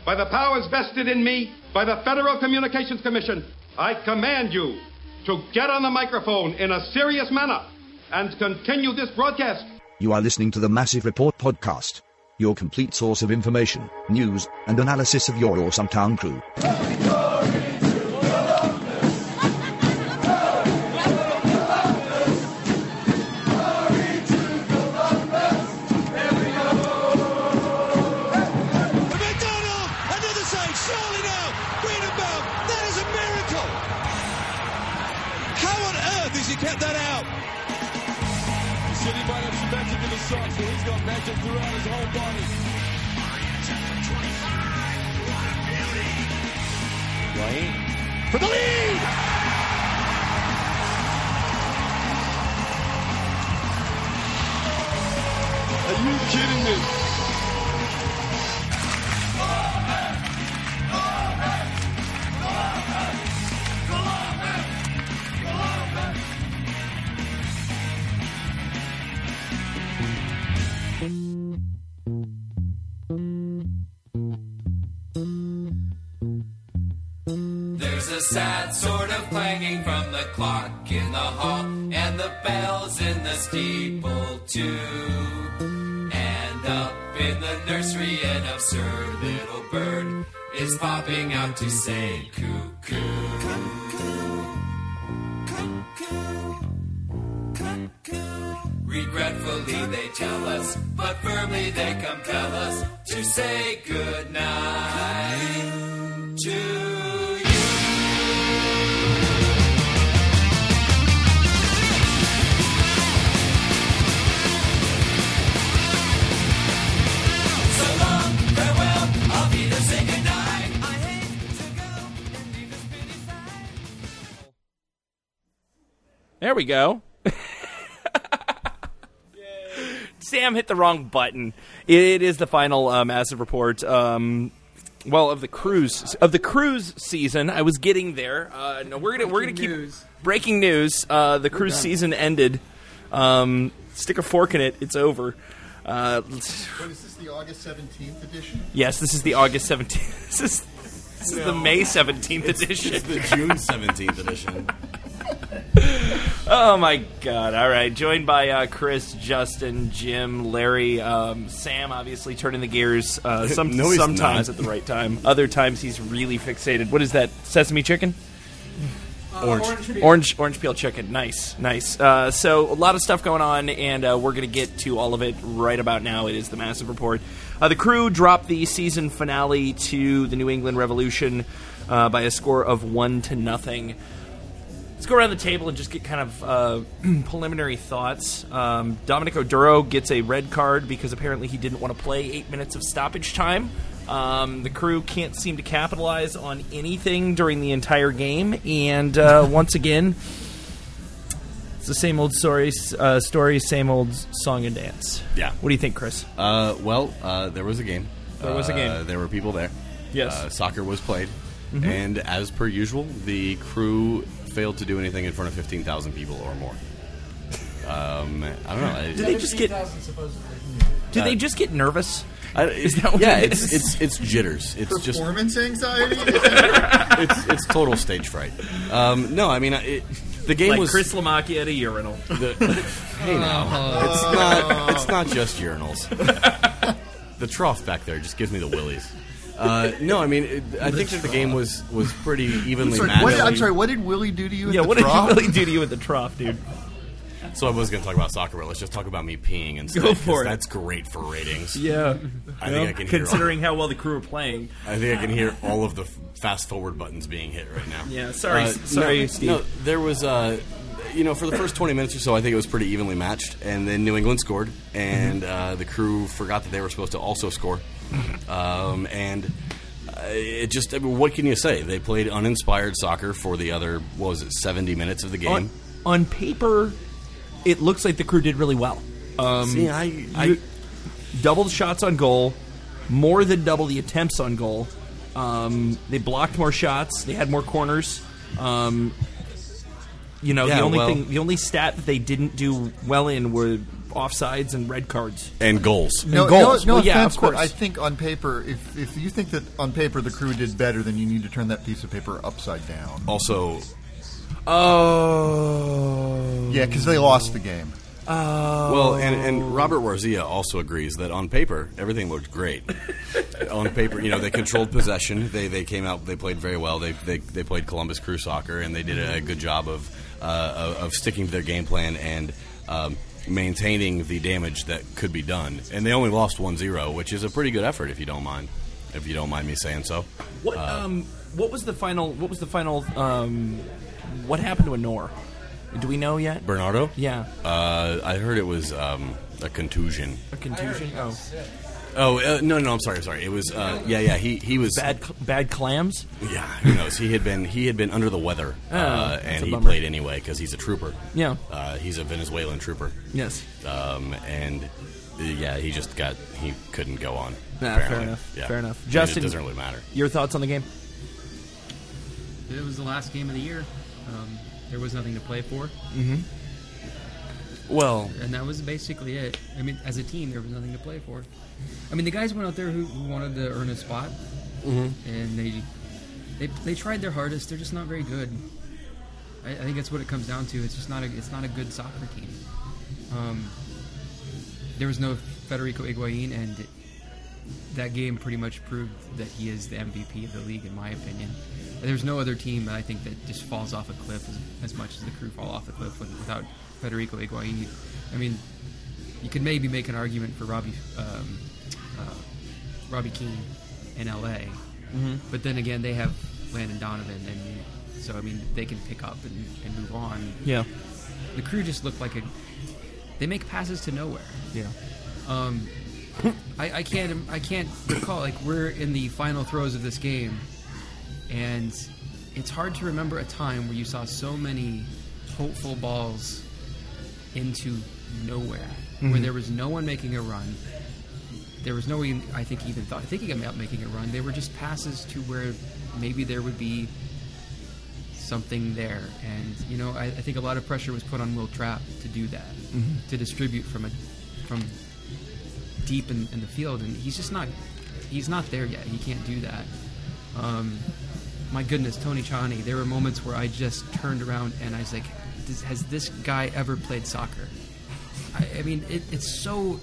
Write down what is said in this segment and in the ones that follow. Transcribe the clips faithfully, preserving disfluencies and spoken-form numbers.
by the powers vested in me by the Federal Communications Commission, I command you to get on the microphone in a serious manner and continue this broadcast. You are listening to the Massive Report podcast, your complete source of information, news, and analysis of your awesome town crew. Kept that out. City might have some magic in the socks, but he's got magic throughout his whole body. Wayne for the lead. Are you kidding me? There's a sad sort of clanging from the clock in the hall, and the bells in the steeple too. And up in the nursery, an absurd little bird is popping out to say cuckoo. Cuckoo, cuckoo, cuckoo. Regretfully they tell us, but firmly they compel us to say good night to you. There we go. Sam hit the wrong button. It is the final uh, Massive Report. Um, well, of the cruise of the cruise season. I was getting there. Uh, no, we're gonna we're gonna keep news. breaking news. Uh, the cruise season ended. Um, stick a fork in it. It's over. Uh, Wait, is this the August seventeenth edition? yes, this is the August seventeenth. This is this is No. the May seventeenth It's, edition. it's the June seventeenth edition. Oh my God! All right, joined by uh, Chris, Justin, Jim, Larry, um, Sam. Obviously, turning the gears. Uh, some No, he's sometimes not. at the right time. Other times he's really fixated. What is that? Sesame chicken? Orange. Orange, orange peel chicken. Nice, nice. Uh, so a lot of stuff going on, and uh, we're going to get to all of it right about now. It is the Massive Report. Uh, the Crew dropped the season finale to the New England Revolution uh, by a score of one to nothing. Let's go around the table and just get kind of uh, preliminary thoughts. Um, Dominic Oduro gets a red card because apparently he didn't want to play eight minutes of stoppage time. Um, the Crew can't seem to capitalize on anything during the entire game. And uh, once again, it's the same old story, uh, story, same old song and dance. Yeah. What do you think, Chris? Uh, well, uh, there was a game. There was a game. Uh, there were people there. Yes. Uh, soccer was played. Mhm. And as per usual, the Crew failed to do anything in front of fifteen thousand people or more. Um, I don't know. Did they just get? Did they just get nervous? I, Is that what yeah, it it's is? it's it's jitters. It's just Performance anxiety? it's it's total stage fright. Um, no, I mean it, the game Like was Chris Lamacchia at a urinal. The, hey now, it's not it's not just urinals. The trough back there just gives me the willies. Uh, no, I mean, it, I think that the game was, was pretty evenly Sorry, matched. what, I'm sorry, what did Willie do to you Yeah, at the what trough? did Willie do to you at the trough, dude? So I was going to talk about soccer, but let's just talk about me peeing instead. Go for 'cause it. That's great for ratings. Yeah. I Well, think I can hear considering how well the Crew are playing. I think I can hear all of the f- fast forward buttons being hit right now. Yeah, sorry, Uh, sorry, no, Steve. No, there was, uh, you know, for the first twenty minutes or so, I think it was pretty evenly matched, and then New England scored, and Mm-hmm. uh, the Crew forgot that they were supposed to also score, um, and uh, it just, I mean, what can you say? They played uninspired soccer for the other, what was it, seventy minutes of the game. On, on paper, it looks like the Crew did really well. Um, See, I, you- I double the shots on goal, more than double the attempts on goal. Um, they blocked more shots. They had more corners. Um, you know, Yeah, the only well- thing, the only stat that they didn't do well in were offsides and red cards. And goals. No, goals. no, no Well, yeah, offense, of but course. I think on paper, if if you think that on paper the Crew did better, then you need to turn that piece of paper upside down. Also, Oh. Yeah, because they lost the game. well, and, and Robert Warzia also agrees that on paper everything looked great. On paper, you know, they controlled possession. They they came out. They played very well. They they, they played Columbus Crew soccer, and they did a good job of uh, of, of sticking to their game plan and um, maintaining the damage that could be done. And they only lost one zero, which is a pretty good effort, if you don't mind. If you don't mind me saying so. What Uh, um what was the final what was the final um what happened to Anor? Do we know yet? Bernardo? Yeah. Uh, I heard it was um, a contusion. A contusion? Oh. Oh uh, no, no, I'm sorry, I'm sorry. It was uh, yeah, yeah. He he was Bad cl- bad clams? Yeah, who knows? He had been he had been under the weather, Oh, uh, that's and a he bummer. played anyway because he's a trooper. Yeah. uh, he's a Venezuelan trooper. Yes. Um, and uh, yeah, he just got he couldn't go on. Nah, apparently. fair enough. Yeah. Fair enough. I mean, Justin, it doesn't really matter. Your thoughts on the game? It was the last game of the year. Um, there was nothing to play for, Well, and that was basically it. I mean, as a team, there was nothing to play for. I mean, the guys went out there who, who wanted to earn a spot, and they, they they tried their hardest. They're just not very good. I, I think that's what it comes down to. It's just not a it's not a good soccer team. Um, there was no Federico Higuain, and it, that game pretty much proved that he is the M V P of the league, in my opinion. There's no other team that I think that just falls off a cliff as, as much as the Crew fall off a cliff with, without Federico Higuain. I mean, you could maybe make an argument for Robbie um, uh, Robbie Keane in L A, Mm-hmm. but then again, they have Landon Donovan, and so I mean, they can pick up and, and move on. Yeah. The Crew just look like a they make passes to nowhere. Yeah. Um, I, I can't I can't recall, like, we're in the final throes of this game, and it's hard to remember a time where you saw so many hopeful balls into nowhere, where there was no one making a run. There was no one, I think, even thought thinking about making a run. They were just passes to where maybe there would be something there. And, you know, I, I think a lot of pressure was put on Will Trapp to do that, to distribute from a from deep in, in the field, and he's just not he's not there yet. He can't do that. Um, my goodness, Tony Chani, there were moments where I just turned around and I was like, Does, has this guy ever played soccer? I, I mean, it, it's so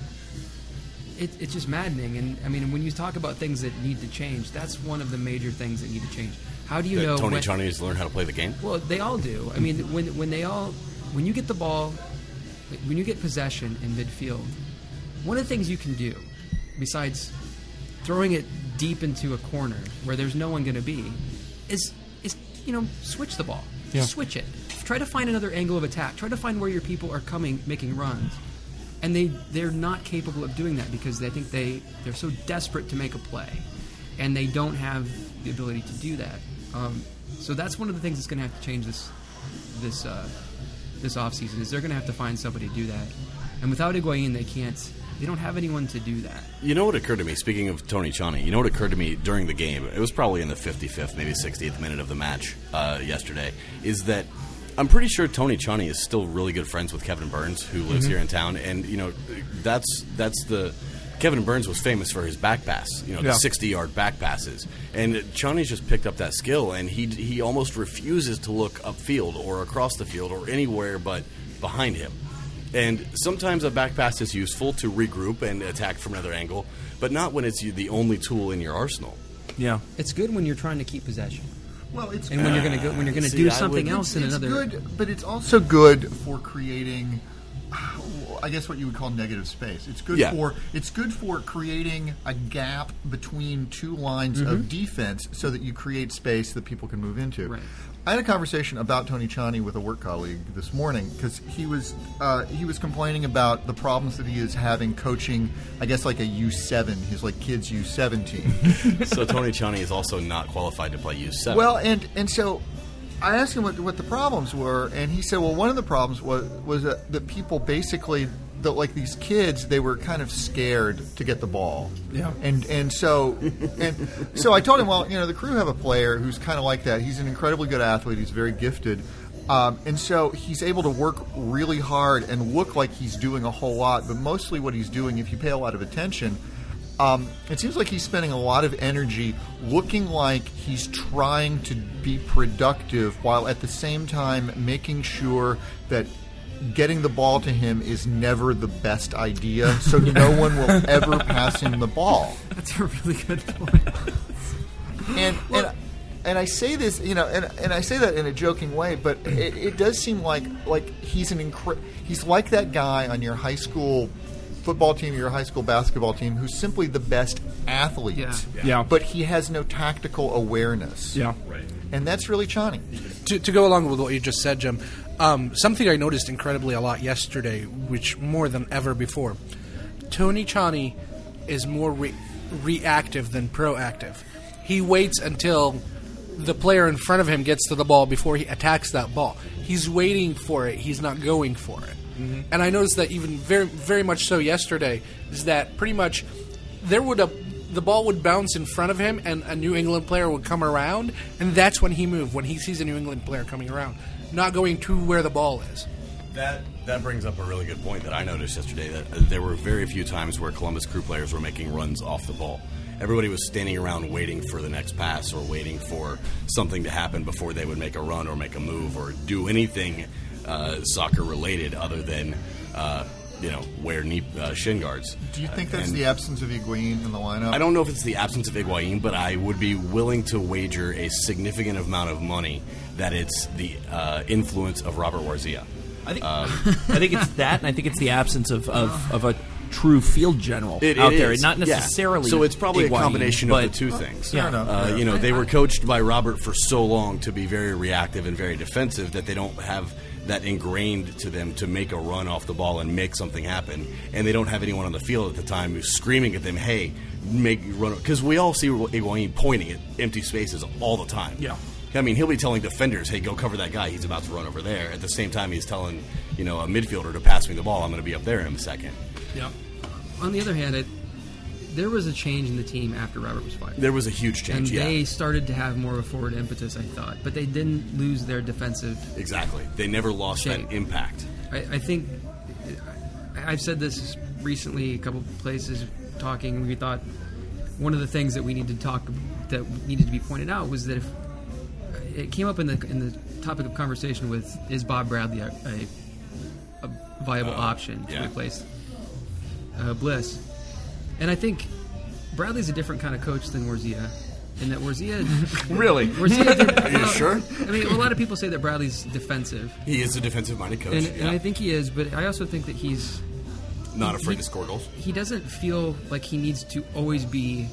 it, it's just maddening. And I mean, when you talk about things that need to change, that's one of the major things that need to change. How do you that know Tony when, Chani needs to learn how to play the game. well, they all do. I mean, when when they all when you get the ball, when you get possession in midfield, one of the things you can do, besides throwing it deep into a corner where there's no one going to be, is is you know switch the ball, Yeah. switch it, try to find another angle of attack, try to find where your people are coming, making runs, and they they're not capable of doing that because they think they they're so desperate to make a play, and they don't have the ability to do that. Um, so that's one of the things that's going to have to change this this uh, this offseason is they're going to have to find somebody to do that, and without Higuain, they can't. They don't have anyone to do that. You know what occurred to me, speaking of Tony Chani, you know what occurred to me during the game, it was probably in the fifty-fifth, maybe sixtieth minute of the match uh, yesterday, is that I'm pretty sure Tony Chani is still really good friends with Kevin Burns, who lives here in town, and, you know, that's that's the... Kevin Burns was famous for his back pass, you know, Yeah. the sixty-yard back passes. And Chani's just picked up that skill, and he he almost refuses to look upfield or across the field or anywhere but behind him. And sometimes a back pass is useful to regroup and attack from another angle, but not when it's the only tool in your arsenal. Yeah. It's good when you're trying to keep possession, Well, it's and when you're going to go when you're going to See, do I something would- else in it's another. good, but it's also good for creating, I guess, what you would call negative space. It's good Yeah. for it's good for creating a gap between two lines of defense, so that you create space that people can move into. Right. I had a conversation about Tony Chani with a work colleague this morning because he was uh, he was complaining about the problems that he is having coaching, I guess, like a U seven, his like kids U seven team. So Tony Chani is also not qualified to play U seven. Well, and and so I asked him what, what the problems were, and he said, well, one of the problems was was that, that people basically, that like these kids, they were kind of scared to get the ball. Yeah. And and so and so I told him, well, you know, the Crew have a player who's kind of like that. He's an incredibly good athlete. He's very gifted. Um, and so he's able to work really hard and look like he's doing a whole lot, but mostly what he's doing, if you pay a lot of attention, um, it seems like he's spending a lot of energy looking like he's trying to be productive while at the same time making sure that getting the ball to him is never the best idea, so no one will ever pass him the ball. That's a really good point. And and and I say this, you know, and and I say that in a joking way, but it, it does seem like like he's an incre- he's like that guy on your high school football team, your high school basketball team, who's simply the best athlete. Yeah. Yeah. But he has no tactical awareness. Yeah. Right. And that's really Chani. To, to go along with what you just said, Jim, um, something I noticed incredibly a lot yesterday, which more than ever before, Tony Chani is more re- reactive than proactive. He waits until the player in front of him gets to the ball before he attacks that ball. He's waiting for it. He's not going for it. Mm-hmm. And I noticed that even very, very much so yesterday, is that pretty much there would a the ball would bounce in front of him, and a New England player would come around, and that's when he moved, when he sees a New England player coming around, not going to where the ball is. That that brings up a really good point that I noticed yesterday, that uh, there were very few times where Columbus Crew players were making runs off the ball. Everybody was standing around waiting for the next pass or waiting for something to happen before they would make a run or make a move or do anything uh, soccer-related other than, uh, you know, wear knee uh, shin guards. Do you think that's And the absence of Higuain in the lineup? I don't know if it's the absence of Higuain, but I would be willing to wager a significant amount of money that it's the uh, influence of Robert Warzia. I think Um, I think it's that, and I think it's the absence of, of, of a true field general It, out it there. is. Not Yeah. necessarily. So it's probably Higuain, a combination but, of the two things. Fair enough. Uh, Yeah. you know, they were coached by Robert for so long to be very reactive and very defensive that they don't have that ingrained to them to make a run off the ball and make something happen. And they don't have anyone on the field at the time who's screaming at them, hey, make run. Because we all see Higuain pointing at empty spaces all the time. Yeah. I mean, he'll be telling defenders, hey, go cover that guy. He's about to run over there. At the same time, he's telling, you know, a midfielder to pass me the ball. I'm going to be up there in a second. Yeah. On the other hand, it, there was a change in the team after Robert was fired. There was a huge change, and yeah. they started to have more of a forward impetus, I thought. But they didn't lose their defensive. Exactly. They never lost shape. that impact. I, I think I- I've said this recently, a couple places talking. We thought one of the things that we needed to talk that needed to be pointed out was that if it came up in the in the topic of conversation with is Bob Bradley a, a, a viable Uh, option to yeah. replace uh, Bliss, and I think Bradley's a different kind of coach than Warzia. And that Warzia, Really? Warzia did, Are you sure? I mean, a lot of people say that Bradley's defensive, He is a defensive-minded coach. and, yeah. and I think he is. But I also think that he's Not afraid he- to score goals. he doesn't feel like he needs to always be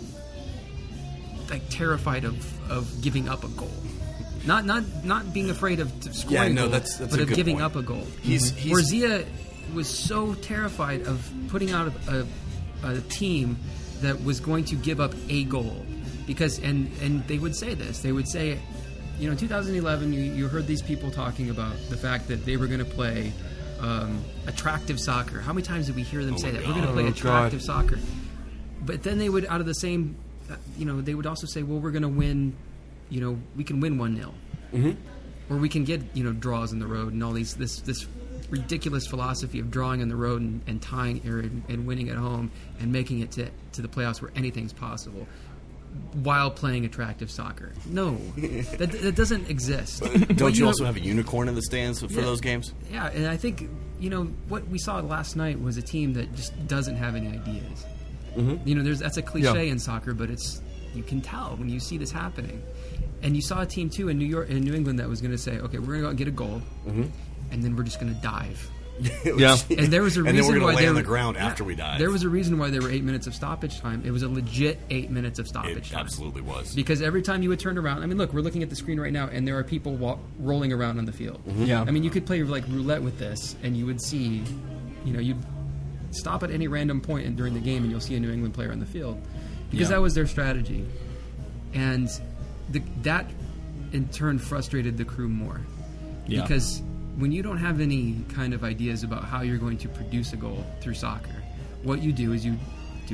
like terrified of, of giving up a goal. Not not not being afraid of t- scoring Yeah, a no, goal, that's- that's but a of good giving point. up a goal. He's- he's- Warzia was so terrified of putting out a, a, a team that was going to give up a goal. Because and, and they would say this. They would say, you know, in two thousand eleven, you, you heard these people talking about the fact that they were going to play um, attractive soccer. How many times did we hear them Oh say my that? We're going to God. play Oh, attractive God. soccer. But then they would, out of the same, uh, you know, they would also say, well, we're going to win, you know, we can win one nil. Mm-hmm. Or we can get, you know, draws on the road and all these, this this ridiculous philosophy of drawing on the road and, and tying or, and winning at home and making it to, to the playoffs where anything's possible while playing attractive soccer. No, that, that doesn't exist. What Don't you also have a unicorn in the stands for Yeah. those games? Yeah, and I think, you know, what we saw last night was a team that just doesn't have any ideas. Mm-hmm. You know, there's that's a cliche Yeah. in soccer, but it's you can tell when you see this happening. And you saw a team too in New York, in New England, that was going to say, "Okay, we're going to go out and get a goal, Mm-hmm. and then we're just going to dive." Yeah. And there was a and reason then we're why going to lay they on the were- ground yeah, after we dive. There was a reason why there were eight minutes of stoppage time. It was a legit eight minutes of It stoppage time. absolutely was. Because every time you would turn around, I mean, look, we're looking at the screen right now, and there are people wa- rolling around on the field. Yeah. I mean, you could play like roulette with this, and you would see, you know, you'd stop at any random point in- during the game, and you'll see a New England player on the field, because Yeah. that was their strategy, and the, that in turn frustrated the crew more, Yeah. because when you don't have any kind of ideas about how you're going to produce a goal through soccer, what you do is you do this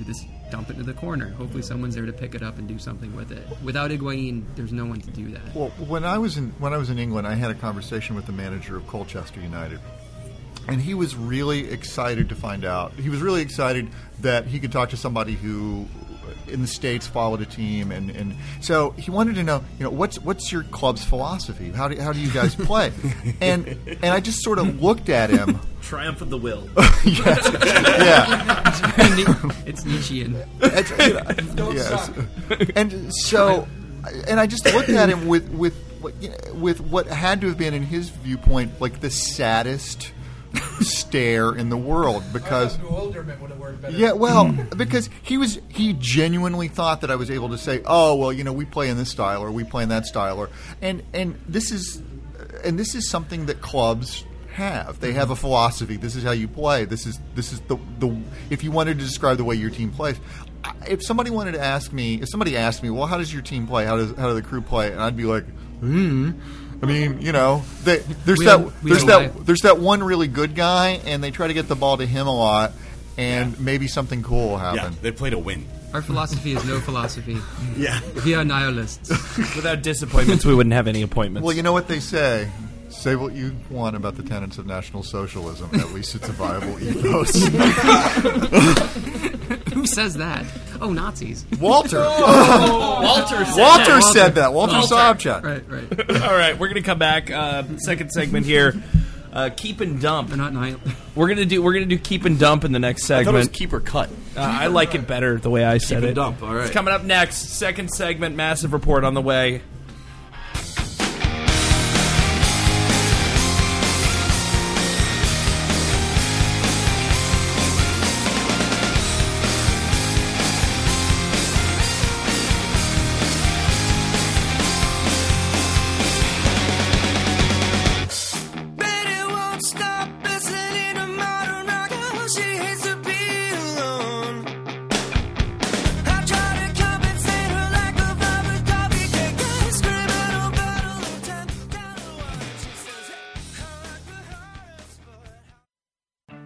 dump it into the corner. Hopefully someone's there to pick it up and do something with it. Without Higuain, there's no one to do that. Well, when I was in when I was in England, I had a conversation with the manager of Colchester United. And he was really excited to find out. He was really excited that he could talk to somebody who, in the States, followed a team, and, and so he wanted to know, you know, what's what's your club's philosophy? How do how do you guys play? and and I just sort of looked at him. Triumph of the will. yeah, yeah. It's Nietzschean. It's, you know, Don't yes. suck. And so, and I just looked at him with with you know, with what had to have been, in his viewpoint, like the saddest stare in the world, because bewilderment would have worked better. yeah, well, because he was he genuinely thought that I was able to say, oh, well, you know, we play in this style or we play in that style, or and and this is and this is something that clubs have. They have a philosophy. This is how you play. This is this is the the if you wanted to describe the way your team plays. If somebody wanted to ask me, if somebody asked me, well, how does your team play? How does how do the crew play? And I'd be like, hmm. I mean, you know, they, there's We that don't- we there's don't that lie. there's that one really good guy, and they try to get the ball to him a lot, and maybe something cool will Yeah, happen. they play to win. Our philosophy is no philosophy. Yeah. We are nihilists. Without disappointments, we wouldn't have any appointments. Well, you know what they say. Say what you want about the tenets of National Socialism. At least it's a viable ethos. Who says that? Oh, Nazis. Walter. Walter said Walter that. said that. Walter Sobchak. Right, right. All right, we're going to come back. Uh, second segment here. Uh, keep and dump. They're not nihil- We're gonna do. We're gonna do keep and dump in the next I thought it was segment. keep or cut. Uh, I like it better the way I said Keep it. and dump, all right. It's coming up next. Second segment. Massive report on the way. Betty won't stop listening to modern rock. She hates to be alone. I try to compensate her lack of love with coffee cake. I scream at her battle of ten down the line. She says, hey, I like the hardest, but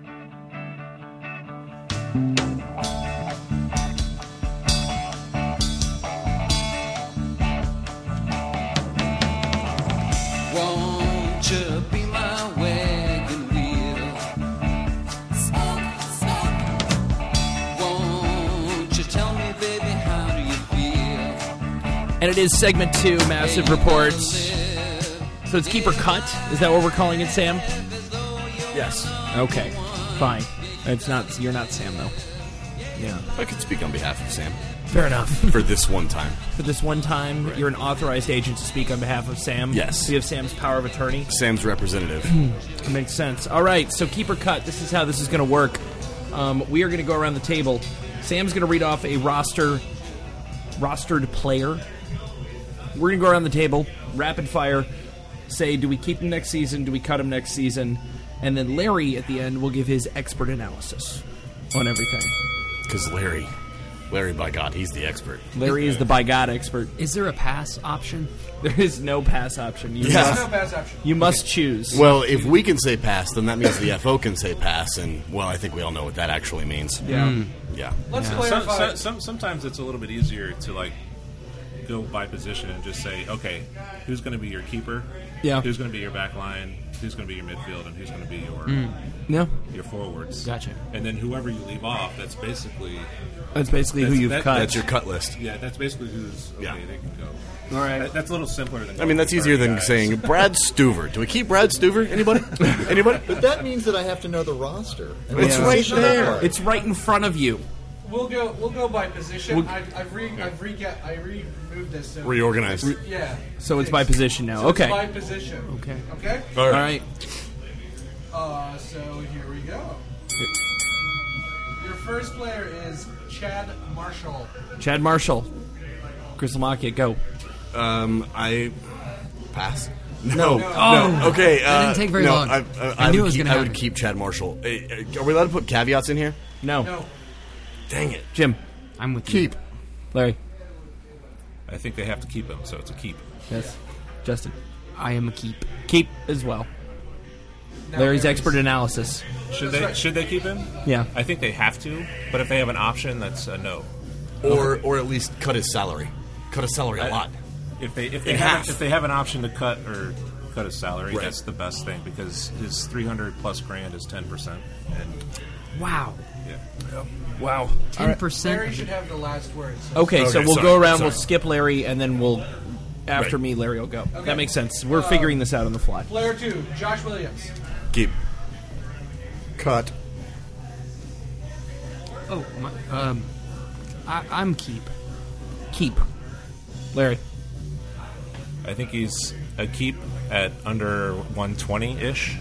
won't you be my wagon wheel? Smoke, smoke. Won't you tell me, baby, how do you feel? And it is segment two. Massive reports. So it's keep or cut. Is that what we're calling it, Sam? Yes. Okay, fine. It's not. You're not Sam though. Yeah. I could speak on behalf of Sam Fair enough. for this one time. For this one time, Right. you're an authorized agent to speak on behalf of Sam. Yes. So you have Sam's power of attorney. Sam's representative. It makes sense. All right, so keep or cut. This is how this is going to work. Um, we are going to go around the table. Sam's going to read off a roster, rostered player. We're going to go around the table, rapid fire, say, do we keep him next season? Do we cut him next season? And then Larry, at the end, will give his expert analysis on everything. Because Larry, Larry, by God, he's the expert. Larry is the by God expert. Is there a pass option? There is no pass option. You Yeah. must, No pass option. you must choose. Well, if we can say pass, then that means the F O can say pass, and, well, I think we all know what that actually means. yeah. Yeah. Let's Some, clarify. some, some, sometimes it's a little bit easier to like go by position and just say, okay, who's going to be your keeper? Yeah. Who's going to be your back line? Who's going to be your midfield? And who's going to be your No, your forwards? Gotcha. And then whoever you leave off, that's basically that's basically who That's- you've that- cut. That's your cut list. yeah, that's basically who's okay. Yeah. They can go. All right. That, that's a little simpler than. I mean, that's easier than guys. saying Brad Stuver. Do we keep Brad Stuver? Anybody? Anybody? But that means that I have to know the roster. I mean, It's the right position there. number. It's right in front of you. We'll go. We'll go by position. We'll- I've I've re I've re I removed this. So Reorganized. Yeah. So it's by position now. So Okay. It's by position. Okay. Okay. All right. Uh, so here we go. Your first player is Chad Marshall. Chad Marshall. Crystal Macchia, go. Um, I pass. No. No, no. Oh. Okay, uh, didn't take very no, long. I, I, I I knew would it was keep, gonna I would happen. keep Chad Marshall. Uh, uh, Are we allowed to put caveats in here? No. No. Dang it. Jim. I'm with you. Keep. Larry. I think they have to keep him, so it's a keep. Yes. Justin. I am a keep. Keep as well. Now Larry's Larry's- expert analysis. Should they should they keep him? Yeah. I think they have to, but if they have an option, that's a no. Or or at least cut his salary. Cut his salary a I- lot. If they if they In have half. if they have an option to cut or cut his salary, Right. that's the best thing because his three hundred plus grand is ten percent. And Wow. yeah. Wow. Ten percent. Larry should have the last words. Okay, so Okay, we'll sorry, go around. We'll sorry. skip Larry, and then we'll after Right. me, Larry will go. Okay. That makes sense. We're Uh, figuring this out on the fly. Player two, Josh Williams. Keep. Cut. Oh, my, um, I, I'm keep. Keep. Larry. I think he's a keep at under one twenty ish.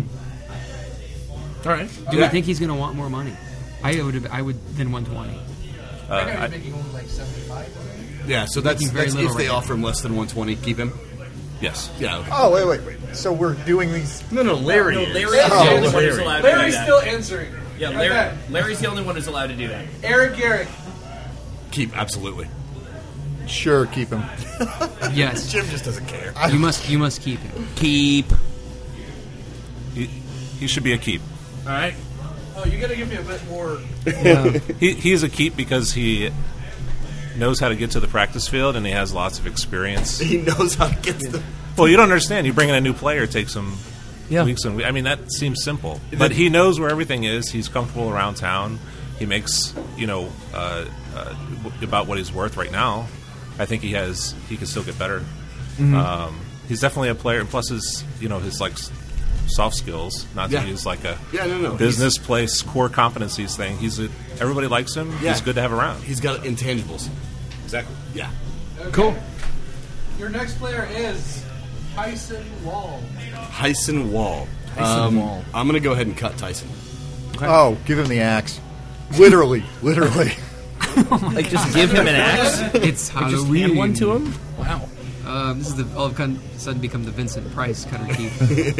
All right. Do we think he's going to want more money? I would. I would than one twenty. Uh, That guy I- was making only like seventy-five. Yeah, so that's, Making very that's little if they right now. offer him less than one twenty, keep him. yes. Yeah. Okay. Oh, wait, wait, wait. So we're doing these. No, no, Larry. No, is. Larry's the Oh, only one who's Larry. allowed to do Larry's that. still answering. Yeah, Okay. Larry, Larry's the only one who's allowed to do that. Eric Garrick. Keep, absolutely. Sure, keep him. Yes. Jim just doesn't care. You must. You must keep him. Keep. He, he should be a keep. All right. Oh, you got to give me a bit more. He he's a keep because he knows how to get to the practice field and he has lots of experience. He knows how to get to the... Well, you don't understand. You bring in a new player, it takes him Yeah. weeks and we- I mean, that seems simple. But he knows where everything is. He's comfortable around town. He makes, you know, uh, uh, w- about what he's worth right now. I think he has, he can still get better. Um, he's definitely a player. And plus his, you know, his, like, s- soft skills, not Yeah. to use, like, a Yeah, no, no. business place core competencies thing. He's a, everybody likes him. Yeah. He's good to have around. He's got intangibles. Exactly. Yeah. Okay. Cool. Your next player is Tyson Wall. Tyson Wall. Tyson Um, Wall. I'm going to go ahead and cut Tyson. Oh, give him the axe. Literally, literally. Like, just give him an axe. It's Like, just Halloween. hand one to him. Wow. Um, this is the all of a sudden become the Vincent Price cutter keep.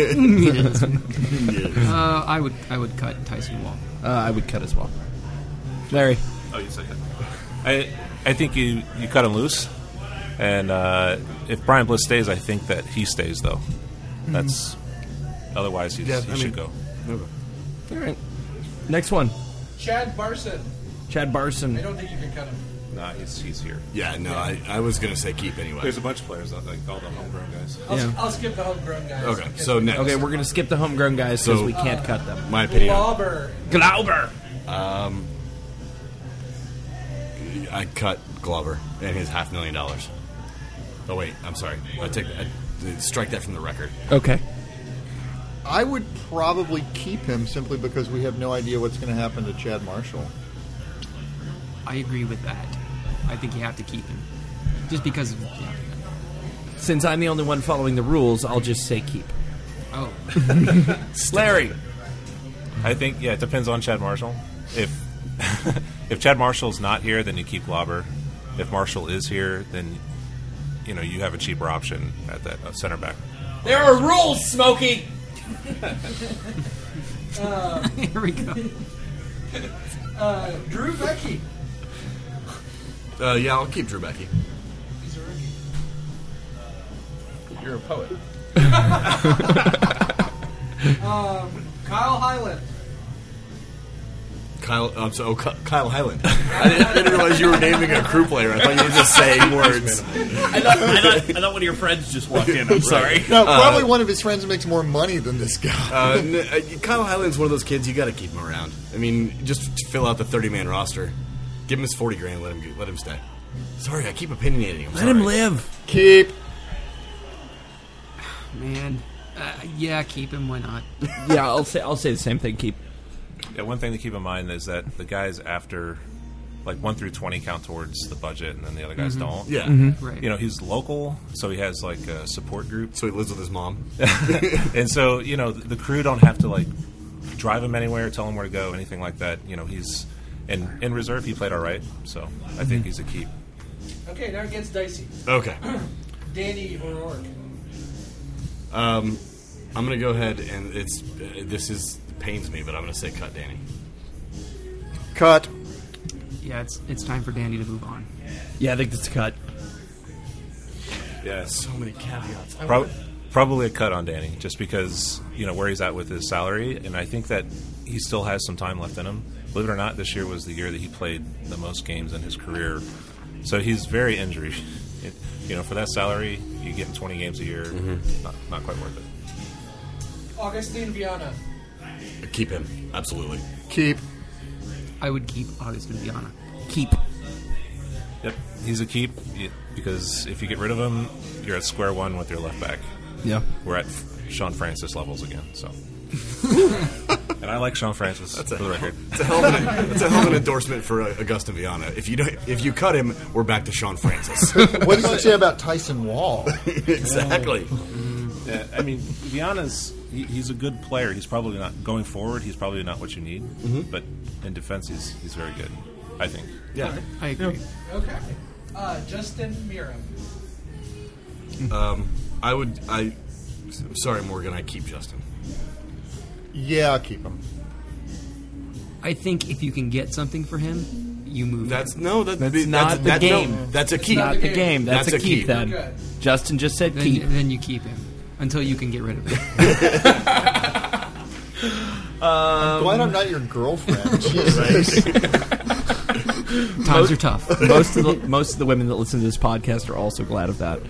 uh, I would. I would cut Tyson Wall. Uh, I would cut as well. Larry. Oh, you said that. I I think you, you cut him loose, and uh, if Brian Bliss stays, I think that he stays though. That's otherwise he's, Yeah, he I should mean- go. All right. Next one. Chad Barson. Chad I Barson. don't think you can cut him. Nah, he's he's here. Yeah, no, I, I was going to say keep anyway. There's a bunch of players out like all the homegrown guys. I'll, Yeah. I'll skip the homegrown guys. Okay, Get so the- next. Okay, we're gonna skip the homegrown guys because So- we can't cut them. My opinion. Glauber. Glauber. Um, I cut Glover and his half million dollars. Oh wait, I'm sorry. I take I, strike that from the record. Okay. I would probably keep him simply because we have no idea what's going to happen to Chad Marshall. I agree with that. I think you have to keep him, just because. Of, yeah. Since I'm the only one following the rules, I'll just say keep. Oh, Larry. I think yeah, it depends on Chad Marshall. If if Chad Marshall's not here, then you keep Glauber. If Marshall is here, then you know you have a cheaper option at that uh, center back. There are rules, Smokey. here we go. Uh, Drew Becky. Uh, yeah, I'll keep Drew Becky. He's a rookie. You're a poet. Um, Kyle Highland. Kyle, I'm sorry, oh, Ky- Kyle Highland. I didn't, I didn't realize you were naming a crew player. I thought you were just saying words. I thought, I, thought, I thought one of your friends just walked in. I'm sorry. No, probably one of his friends makes more money than this guy. Uh, n- uh, Kyle Highland's one of those kids you got to keep him around. I mean, just fill out the thirty-man roster. Give him his forty grand. Let him let him stay. Sorry, I keep opinionating him. Let him live. Keep. Man, uh, yeah, keep him. Why not? Yeah, I'll say I'll say the same thing. Keep. Yeah, one thing to keep in mind is that the guys after, like one through twenty, count towards the budget, and then the other guys don't. Yeah. Right. You know, he's local, so he has like a support group, So he lives with his mom. and so you know the, the crew don't have to like drive him anywhere, tell him where to go, anything like that. You know, he's in in reserve. He played all right, so I think he's a keep. Okay, now it gets dicey. Okay. Danny O'Rourke. Um, I'm gonna go ahead and it's uh, this is pains me, but I'm gonna say cut Danny. Cut. Yeah, it's it's time for Danny to move on. Yeah, I think that's a cut. Yes. So many caveats. Pro- Probably a cut on Danny, just because, you know, where he's at with his salary, and I think that he still has some time left in him. Believe it or not, this year was the year that he played the most games in his career. So he's very injury. It, you know, for that salary, you get him twenty games a year, mm-hmm. not, not quite worth it. Augustine Viana. Keep him. Absolutely. Keep. I would keep Augustin Viana. Keep. Yep, he's a keep, because if you get rid of him, you're at square one with your left back. Yeah. We're at Sean Francis levels again, so... And I like Sean Francis, That's for a, the record. That's a hell of an, that's a hell of an endorsement for uh, Augustin Viana. If you don't, if you cut him, we're back to Sean Francis. What did you say about Tyson Wall? Exactly. Yeah, I mean, Viana's he, he's a good player. He's probably not going forward. He's probably not what you need, mm-hmm. but in defense, he's he's very good. I think. Yeah, I agree. Okay. Uh, Justin Miram. Um, I would. I. Sorry, Morgan. I keep Justin. Yeah, I'll keep him. I think if you can get something for him, you move. That's him. no. That, That's that's not that, the that, game. No, that's a That's keep. not the game. That's, That's a a keep, keep. then. Good. Justin just said Then, keep. you, then you keep him until you can get rid of him. I'm glad I'm not your girlfriend. Jesus. Times are tough. most of the most of the women that listen to this podcast are also glad of that.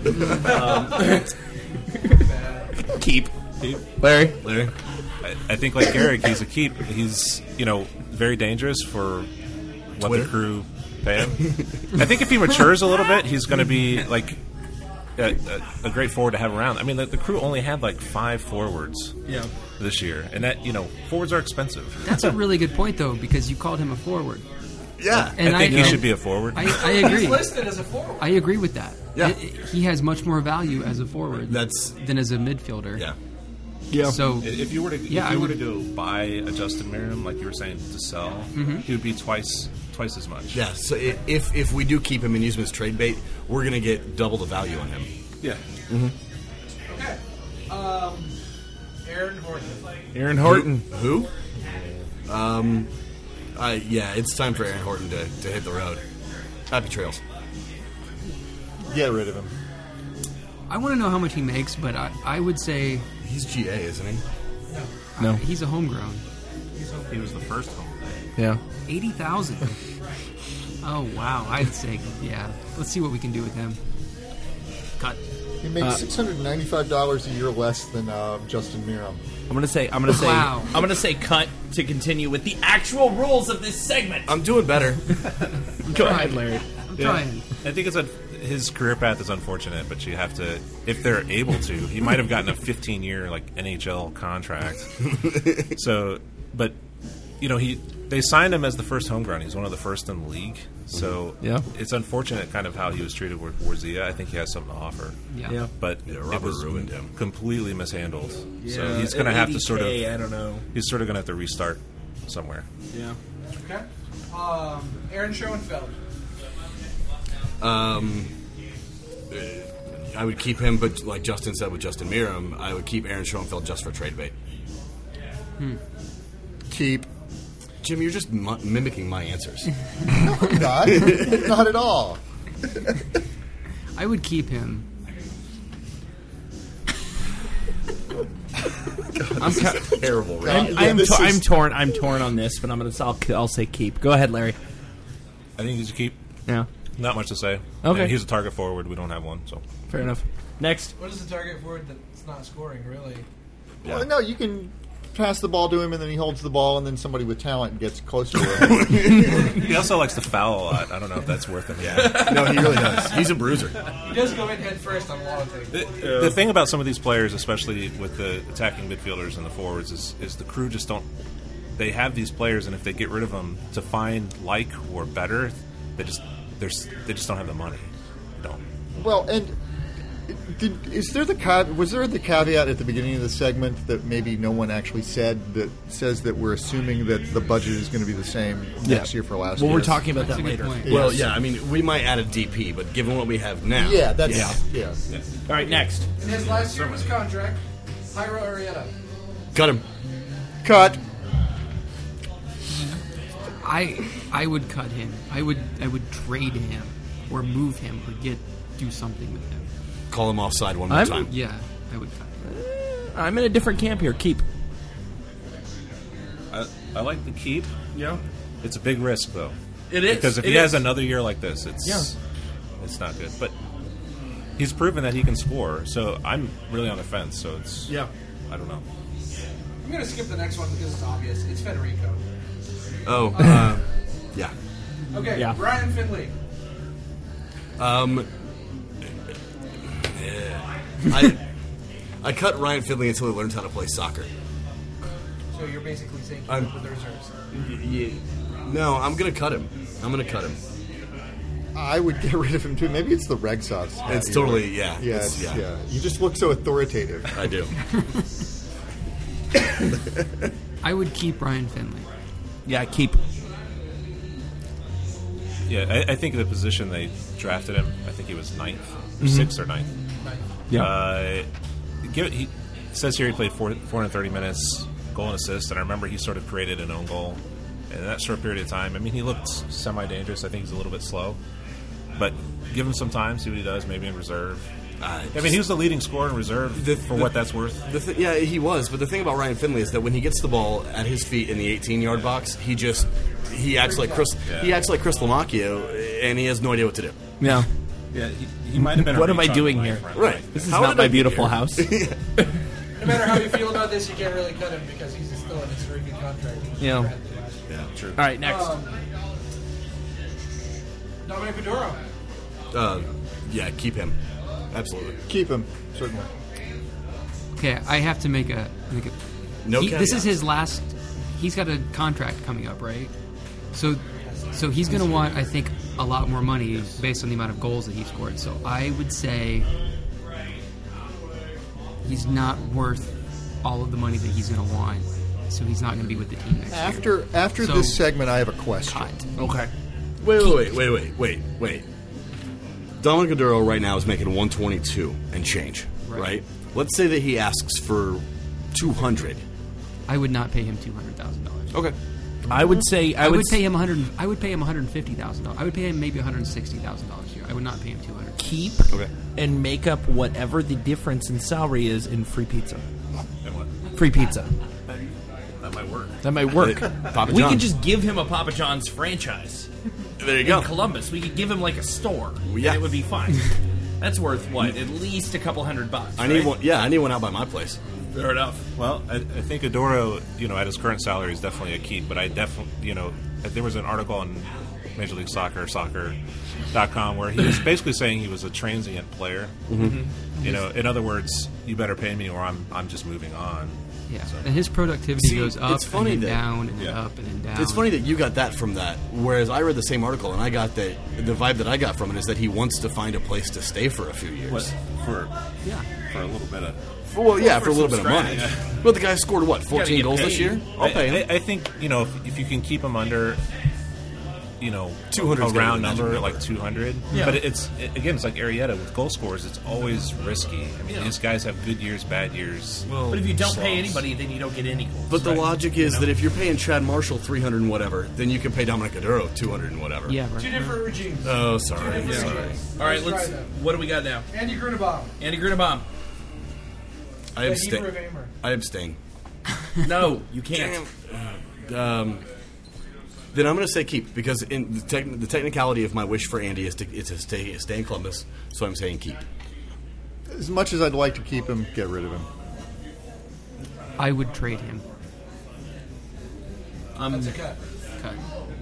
Um, keep. Keep. Larry. Larry. I, I think like Eric, he's a keep. He's you know very dangerous for what Twitter. the crew pay him. I think if he matures a little bit, he's going to be like a, a, a great forward to have around. I mean, the, the crew only had like five forwards Yeah. this year, and that you know forwards are expensive. That's a really good point, though, because you called him a forward. Yeah, And I think I, he should be a forward. I, I agree. He's listed as a forward. I agree with that. Yeah. It- it- he has much more value as a forward That's- than as a midfielder. yeah. Yeah. So If you were to, Yeah, if I you were would- to go buy a Justin Merriam, like you were saying, to sell, he would be twice twice as much. Yeah. So i- if if we do keep him and use him as trade bait, we're gonna get double the value on him. Yeah. Okay. Um, Aaron Horton. Aaron Horton. Who? Um. I yeah. It's time for Aaron Horton to, to hit the road. Happy trails. Get rid of him. I want to know how much he makes, but I, I would say He's G A, isn't he? No. uh, he's a homegrown. He was the first home. Yeah. eighty thousand. Oh, wow. I'd say, yeah. Let's see what we can do with him. Cut. He makes six hundred ninety-five dollars a year less than uh, Justin Miram. I'm gonna say. I'm gonna say. Wow. I'm gonna say cut to continue with the actual rules of this segment. I'm doing better. Go ahead, Larry. I'm trying. I think it's a, his career path is unfortunate, but you have to, if they're able to, he might have gotten a fifteen year like N H L contract. So, but you know, he they signed him as the first homegrown. He's one of the first in the league. So Yeah. it's unfortunate, kind of how he was treated with Warzia. I think he has something to offer. Yeah. Yeah. But Yeah, it Robert was ruined him. completely mishandled. so Yeah, he's going to at have to sort of. eighty K, I don't know. He's sort of going to have to restart somewhere. Yeah. Okay. Um, Aaron Schoenfeld. Um, uh, I would keep him, but like Justin said with Justin Miram, I would keep Aaron Schoenfeld just for trade bait. Keep. Jim, you're just m- mimicking my answers. No, I'm not. Not at all. I would keep him. I'm. Ca- Terrible, God. right? Yeah, I'm, this to- is- I'm torn. I'm torn on this, but I'm gonna. I'll, I'll say keep. Go ahead, Larry. I think he's a keep. Yeah. Not much to say. Okay. And he's a target forward. We don't have one, so. Fair enough. Next. What is the target forward that's not scoring, really? Well, no, you can pass the ball to him, and then he holds the ball, and then somebody with talent gets closer to him. He also likes to foul a lot. I don't know if that's worth it. Yeah. No, he really does. He's a bruiser. He does go in head first on a lot of things. The, the thing about some of these players, especially with the attacking midfielders and the forwards, is, is the crew just don't. They have these players, and if they get rid of them to find like or better, they just there's they just don't have the money. They don't. Well, and did, is there the cav- was there the caveat at the beginning of the segment that maybe no one actually said that says that we're assuming that the budget is going to be the same next year for last Well, year? we're talking about That's that a good later. point. Yes. Well, yeah, I mean, we might add a D P, but given what we have now. Yeah, that's Yeah. yeah. All right, next. In his last year of his contract, Jairo Arrieta. Cut him. Cut. I I would cut him. I would I would trade him or move him or get do something with him. Call him offside one more I'm- time. Yeah. I would cut. I'm in a different camp here. Keep. I, I like the keep. Yeah. It's a big risk, though. It is. Because if It he has is. another year like this, it's Yeah. it's not good. But he's proven that he can score, so I'm really on the fence. So it's Yeah. I don't know. I'm going to skip the next one because it's obvious. It's Federico. Oh, uh, yeah. Okay, Yeah. Ryan Finley. Um, yeah. I I cut Ryan Finley until he learns how to play soccer. So you're basically saying keep I'm- up with the reserves. Yeah. No, I'm gonna cut him. I'm gonna cut him. I would get rid of him too. Maybe it's the Red Sox. hat It's you totally- wear. yeah, Yeah, it's- it's- yeah. yeah. You just look so authoritative. I do. I would keep Ryan Finley. Yeah, keep. Yeah, I, I think the position they drafted him, I think he was ninth, or Mhm. sixth or ninth. Yeah. Uh, give it, he says here he played four, four hundred thirty minutes, goal and assist, and I remember he sort of created an own goal in that short period of time. I mean, he looked semi-dangerous. I think he's a little bit slow. But give him some time, see what he does, maybe in reserve. Uh, I mean, he was the leading scorer in reserve The- for the- what that's worth. The th- yeah, he was. But the thing about Ryan Finley is that when he gets the ball at his feet in the eighteen-yard box, he just he acts like Chris. Yeah. He acts like Chris Lamacchio, and he has no idea what to do. Yeah. Yeah, he, he might have been. a What am I reach on doing the here? life, Right. This is How not did my I get beautiful here? house. No matter how you feel about this, you can't really cut him because he's still in his very good contract. Yeah. Yeah, true. All right, next. Um, Dominic Maduro. Uh, yeah, keep him. Absolutely. Keep him, certainly. Okay, I have to make a. Make a No he, this caveats. is his last. He's got a contract coming up, right? So, so he's going to want, I think, a lot more money based on the amount of goals that he scored. So I would say he's not worth all of the money that he's going to want. So he's not going to be with the team next year. After after So- this segment, I have a question. Cut. Okay. Wait, wait, wait, wait, wait, wait, wait. Dominic Maduro right now is making one twenty-two and change, Right. right? Let's say that he asks for two hundred. I would not pay him two hundred thousand dollars. Okay. I would say I, I, would, would pay him one hundred. I would pay him one hundred fifty thousand dollars. I would pay him maybe one hundred sixty thousand dollars a year. I would not pay him two hundred. keep Okay. and make up whatever the difference in salary is in free pizza. And what? Free pizza. That might work. That might work. Papa we John's. could just give him a Papa John's franchise There you in go. Columbus. We could give him like a store. Yeah. And it would be fine. That's worth what? At least a couple hundred bucks. I need right? one. Yeah, I need one out by my place. Fair enough. Well, I, I think Adoro, you know, at his current salary is definitely a keep. But I definitely, you know, there was an article on Major League Soccer, soccer dot com, where he was basically saying he was a transient player. Mm-hmm. You know, in other words, you better pay me or I'm I'm just moving on. Yeah, and his productivity See, goes up it's funny and then that- down and then Yeah. up and then down. It's funny that you got that from that, whereas I read the same article and I got that the vibe that I got from it is that he wants to find a place to stay for a few years. What for? Yeah. For a little bit of. For, well, yeah, for for a little bit some of money. strategy. But the guy scored what, gotta fourteen get goals this paid. year? I'll pay him. I, I think you know if, if you can keep him under, you know, two hundred a is gonna round be the magic number, number. like two hundred. Yeah. But it's it, again, it's like Arrieta with goal scorers. It's always risky. I mean, Yeah. these guys have good years, bad years. But if you don't So- pay anybody, then you don't get any goals. But the right? logic is that if you're paying Chad Marshall three hundred and whatever, then you can pay Dominic Aduro two hundred and whatever. Yeah, right. Two different regimes. Oh, sorry. Two different sorry. regimes. All right, let's. try that. What do we got now? Andy Grunewald. Andy Grunewald. I The abstain. Hebrew of Aimer. I abstain. No, you can't. Um, then I'm going to say keep because in the, tech, the technicality of my wish for Andy is to, is to stay stay in Columbus, so I'm saying keep. As much as I'd like to keep him, get rid of him. I would trade him. Um, That's a cut. Cut.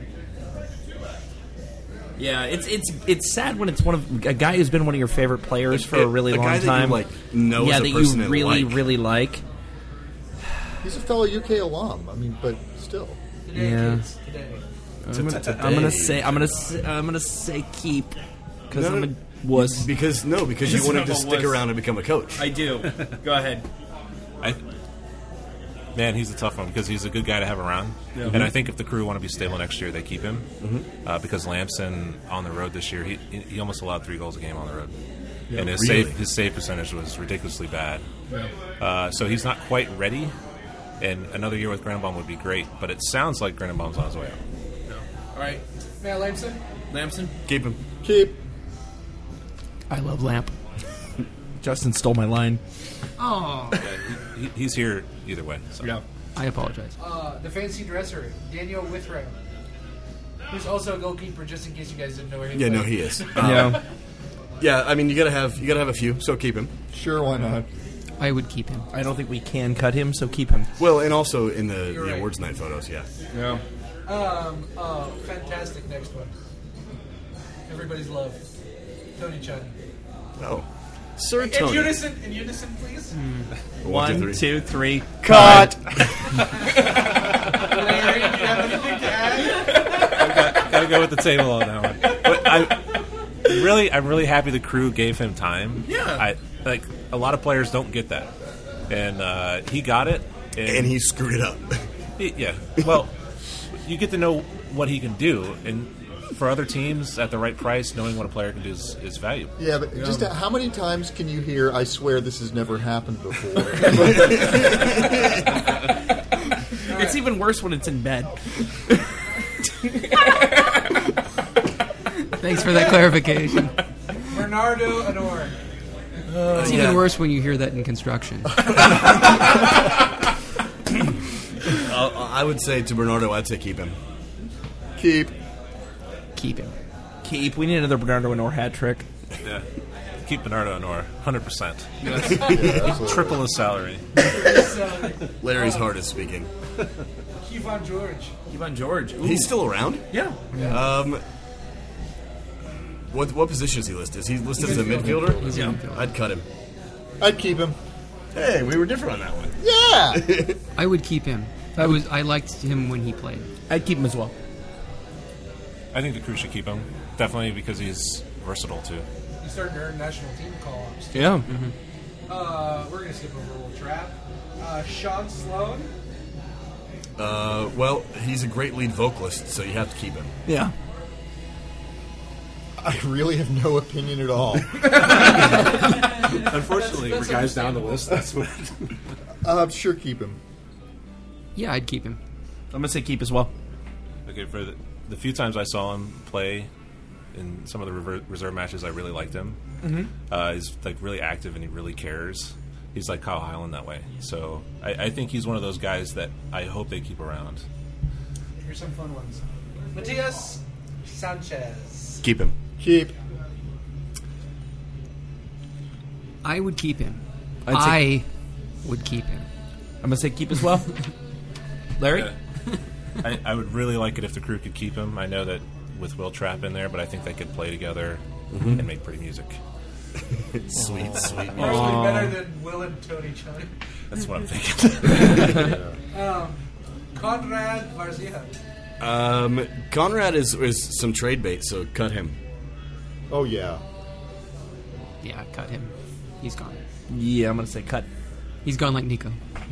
yeah, it's it's it's sad when it's one of a guy who's been one of your favorite players for a really A long guy that you, time. like, know yeah, as a that person you and really like. really like. He's a fellow U K alum. I mean, but still. Today, Yeah. kids. Today. I'm gonna, Today. I'm gonna say I'm gonna say, I'm gonna say keep because No, I'm no, a wuss. Because no, because you Because wanted I'm to a stick wuss. around and become a coach. I do. Go ahead. I, man, he's a tough one because he's a good guy to have around. And I think if the Crew want to be stable next year, they keep him uh, because Lamson on the road this year, he he almost allowed three goals a game on the road, and his really? save his save percentage was ridiculously bad. Uh, so he's not quite ready. And another year with Granabaum would be great, but it sounds like Granabaum's on his way out. All right, Matt Lamson. Lamson. Keep him. Keep. I love Lamp. Justin stole my line. Oh. Yeah, he, he, he's here either way. So. Yeah. I apologize. Uh, the fancy dresser, Daniel Withrow, who's also a goalkeeper, just in case you guys didn't know where he Yeah, played. no, he is. Um, Yeah. Yeah, I mean, you gotta have you gotta have a few, so keep him. Sure, why not? I would keep him. I don't think we can cut him, so keep him. Well, and also in the, You're the right. awards night photos, yeah. Yeah. Um, uh, fantastic next one. Everybody's love. Tony Chun. Oh, Sir In Tony. unison, in unison, please. One, One, two, three. Cut. Larry, do you have anything to add? Gotta go with the table on that one. But I really, I'm really happy the crew gave him time. Yeah. I like a lot of players don't get that, and uh, he got it, and, And he screwed it up. he- yeah. Well, you get to know what he can do, and for other teams at the right price, knowing what a player can do is, is valuable. Yeah, but just uh, how many times can you hear, I swear this has never happened before? It's even worse when it's in bed. Thanks for that clarification. Bernardo Honor. It's even worse when you hear that in construction. uh, I would say to Bernardo, I'd say keep him. Keep. Keep him. Keep. We need another Bernardo Honor hat trick. Yeah. Keep Bernardo Honor, one hundred percent. Yeah, absolutely. Triple his salary. Larry's heart is speaking. Kevon George. Ivan George. Ooh. He's still around? Yeah. Um, what what position is he listed? Is he listed as a midfielder? He's a midfielder. I'd cut him. I'd keep him. Hey, we were different on that one. Yeah! I would keep him. I was. I liked him when he played. I'd keep him as well. I think the crew should keep him. Definitely because he's versatile too. He's starting to earn national team call-ups. Yeah. Uh, we're going to skip over a little trap. Uh, Sean Sloan. Uh, well, he's a great lead vocalist, so you have to keep him. Yeah. I really have no opinion at all. Unfortunately, That's- for guys that's down the list, that's what. uh, sure, keep him. Yeah, I'd keep him. I'm going to say keep as well. Okay, for the, the few times I saw him play in some of the rever- reserve matches, I really liked him. Mm-hmm. Uh, he's like really active and he really cares. He's like Kyle Hyland that way. So I, I think he's one of those guys that I hope they keep around. Here's some fun ones. Matias Sanchez. Keep him. Keep. I would keep him. I'd I say- would keep him. I'm going to say keep as well. Larry? Yeah. I, I would really like it if the crew could keep him. I know that with Will Trapp in there, but I think they could play together and make pretty music. Sweet, sweet. Probably better than Will and Tony Chun. That's what I'm thinking. Um, Conrad Varzia. Um, Conrad is, is some trade bait, so cut him. Oh, yeah. Yeah, cut him. He's gone. Yeah, I'm going to say cut. He's gone like Nico.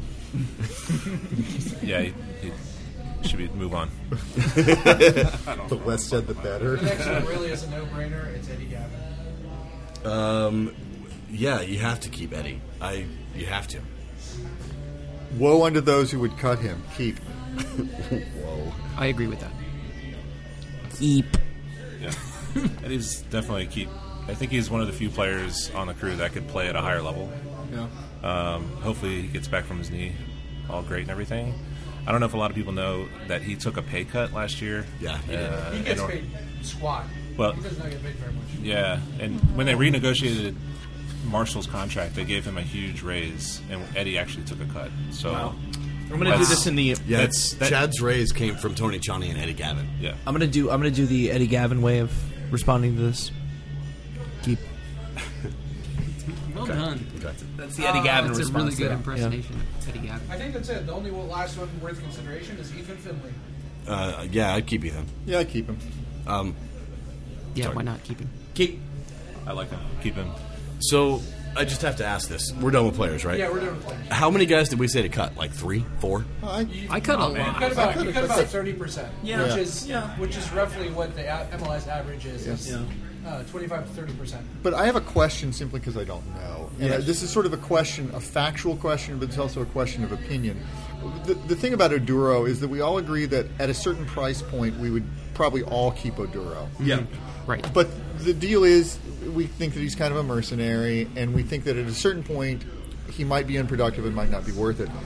Yeah, he, he should be move on. The less said, the better. The next one really is a no-brainer. It's Eddie Gavin. Um, yeah, you have to keep Eddie. I, you have to. Woe unto those who would cut him. Keep. Whoa. I agree with that. Keep. Yeah, and he's definitely a keep. I think he's one of the few players on the crew that could play at a higher level. Yeah. Um, hopefully he gets back from his knee all great and everything. I don't know if a lot of people know that he took a pay cut last year. Yeah, he did. Uh, He gets in or- paid squat. Well- he does not get paid very much. Yeah, and when they renegotiated Marshall's contract, they gave him a huge raise, and Eddie actually took a cut. So I'm going to do That's- this in the. Yeah, That's- that- Chad's raise came from Tony Chani and Eddie Gavin. yeah, I'm going to do. I'm going to do the Eddie Gavin way of responding to this. Keep. Well done. That's the Eddie Uh, Gavin That's a response. really good there. impersonation of Eddie Gavin. I think that's it. The only one, last one worth consideration is Ethan Finley. Uh, yeah, I'd keep Ethan. Yeah, keep him. Um, Yeah, Sorry. why not keep him? Keep. I like him. Keep him. so I just have to ask this. We're done with players, right? Yeah, we're doing players. How many guys did we say to cut? Like three, four? I, I cut a You lot. cut about, you cut about thirty percent, Yeah. which Yeah. is Yeah. which is roughly what the a- M L S average is. Yes. Yeah. Uh, twenty-five to thirty percent. But I have a question simply because I don't know. And Yes. this is sort of a question, a factual question, but it's also a question of opinion. The, the thing about Oduro is that we all agree that at a certain price point, we would probably all keep Oduro. Yeah. Right. But the deal is, we think that he's kind of a mercenary, and we think that at a certain point, he might be unproductive and might not be worth it.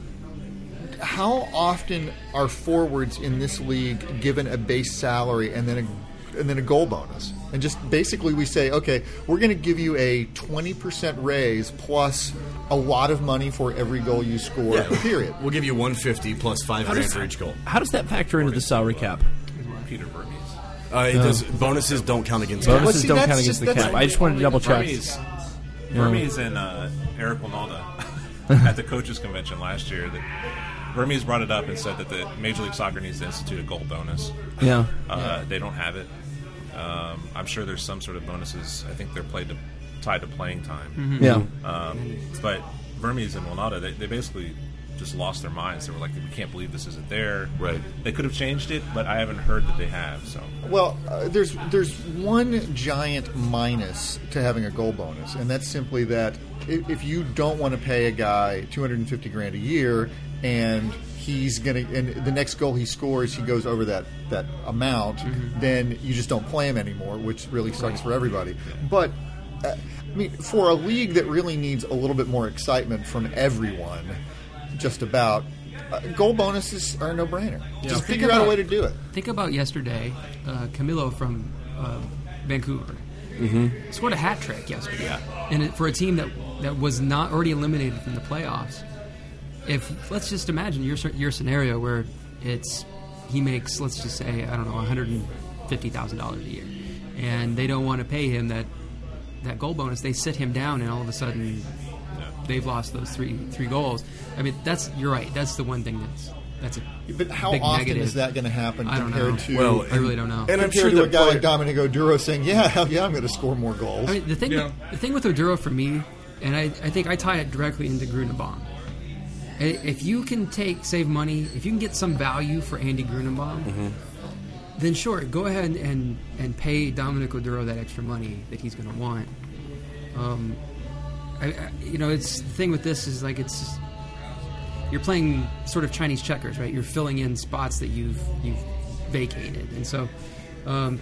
How often are forwards in this league given a base salary and then a, and then a goal bonus? And just basically we say, okay, we're going to give you a twenty percent raise plus a lot of money for every goal you score, Yeah. period. We'll give you one fifty plus five grand for each goal. How does that factor into the salary cap? Peter Vermes. Uh, it does, bonuses don't count against Bonuses cap. Well, see, don't that's count against just- the that's- cap. I just wanted to double check. Vermes, Vermes and uh, Eric Winalda at the coaches convention last year. That Vermes brought it up and said that the Major League Soccer needs to institute a goal bonus. Yeah. Uh, they don't have it. Um, I'm sure there's some sort of bonuses. I think they're played to, tied to playing time. Yeah. Um, but Vermes and Winalda, they, they basically just lost their minds. They were like, we can't believe this isn't there. Right. They could have changed it, but I haven't heard that they have. So Well, uh, there's there's one giant minus to having a goal bonus, and that's simply that if, if you don't want to pay a guy two hundred fifty grand a year, and he's gonna, and the next goal he scores, he goes over that that amount, then you just don't play him anymore, which really sucks for everybody. But uh, I mean, for a league that really needs a little bit more excitement from everyone, just about. Uh, goal bonuses are a no-brainer. Just Think figure out a about- way to do it. Think about yesterday, uh, Camilo from uh, Vancouver scored a hat trick yesterday, and it, for a team that that was not already eliminated from the playoffs. If let's just imagine your your scenario where it's he makes, let's just say, I don't know, one hundred fifty thousand dollars a year, and they don't want to pay him that that goal bonus. They sit him down, and all of a sudden they've lost those three three goals. I mean, that's you're right. That's the one thing that's that's a But how big often negative. is that going to happen I don't compared know. to? Well, I really don't know. And I'm compared sure to the a guy like player- Dominic Oduro saying, "Yeah, hell yeah, I'm going to score more goals." I mean, the thing, Yeah. with, the thing with Oduro for me, and I, I think I tie it directly into Grunenbaum. I- If you can take save money, if you can get some value for Andy Grunenbaum, Mm-hmm. then sure, go ahead and and pay Dominic Oduro that extra money that he's going to want. Um, I, I, you know, it's the thing with this is like it's you're playing sort of Chinese checkers, right? You're filling in spots that you've you've vacated, and so. Um,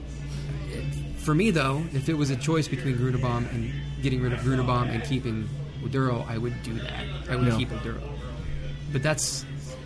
For me, though, if it was a choice between Grunenbaum and getting rid of Grunenbaum and keeping Oduro, I would do that. I would Yeah. keep Oduro. But that's,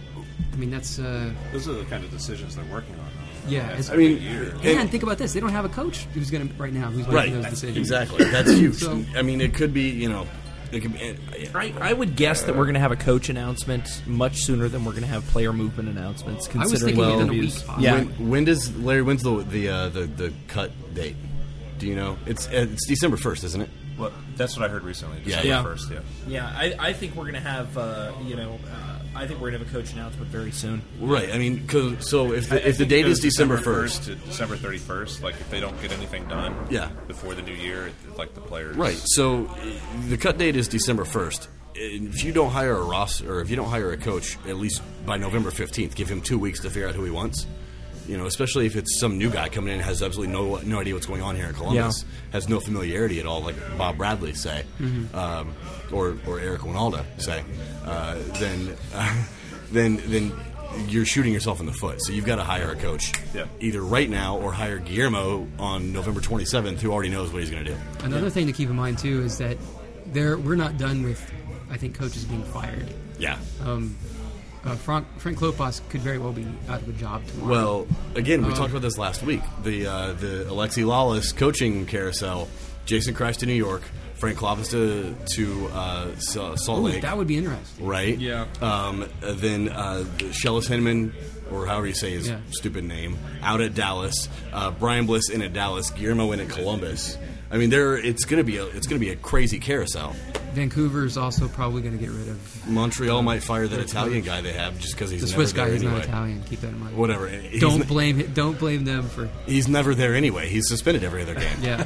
I mean, that's, uh, those are the kind of decisions they're working on. yeah. That's It's, I mean, year. and think about this: they don't have a coach who's going to right now who's making Right, those decisions. exactly. That's huge. So- I mean, it could be, you know, it could be. I, I would guess that we're going to have a coach announcement much sooner than we're going to have player movement announcements. I was Considering thinking the within a interviews. week, possibly. Yeah, When, when does Larry? When's the the uh, the the cut date? Do you know? It's uh, it's December first, isn't it? Well, that's what I heard recently. Yeah, December yeah. first, yeah. yeah. I, I think we're going to have, uh, you know, uh, I think we're going to have a coach announcement very soon. Right. I mean, 'cause- so if I- the, I if the think date it is goes December first first, to December thirty-first, like if they don't get anything done, Yeah. before the new year, it, like the players, right? So uh, the cut date is December first. If you don't hire a roster, or if you don't hire a coach, at least by November fifteenth, give him two weeks to figure out who he wants. You know, especially if it's some new guy coming in and has absolutely no no idea what's going on here in Columbus, has no familiarity at all, like Bob Bradley say, um, or or Eric Winalda say, uh, then uh, then then you're shooting yourself in the foot. So you've got to hire a coach, Yeah. either right now or hire Guillermo on November twenty-seventh, who already knows what he's going to do. Another thing to keep in mind too is that there we're not done with, I think, coaches being fired. Yeah. Um, uh, Frank Frank Klopas could very well be out of a job tomorrow. Well, again, we Um, talked about this last week. The uh, the Alexi Lawless coaching carousel. Jason Christ to New York. Frank Klopas to to uh, Sa- Salt Ooh, Lake. that would be interesting. Right. Yeah. Um, uh, then uh, Shellis Hinman, or however you say his Yeah. stupid name, out at Dallas. Uh, Brian Bliss in at Dallas. Guillermo in at Columbus. I mean, there. It's gonna be a. It's gonna be a crazy carousel. Vancouver's also probably going to get rid of Montreal might fire that their Italian coach. guy they have just because he's the never Swiss there guy who's anyway. not Italian. Keep that in mind. Whatever. He's Don't n- blame hi- don't blame them for He's never there anyway. He's suspended every other game. yeah.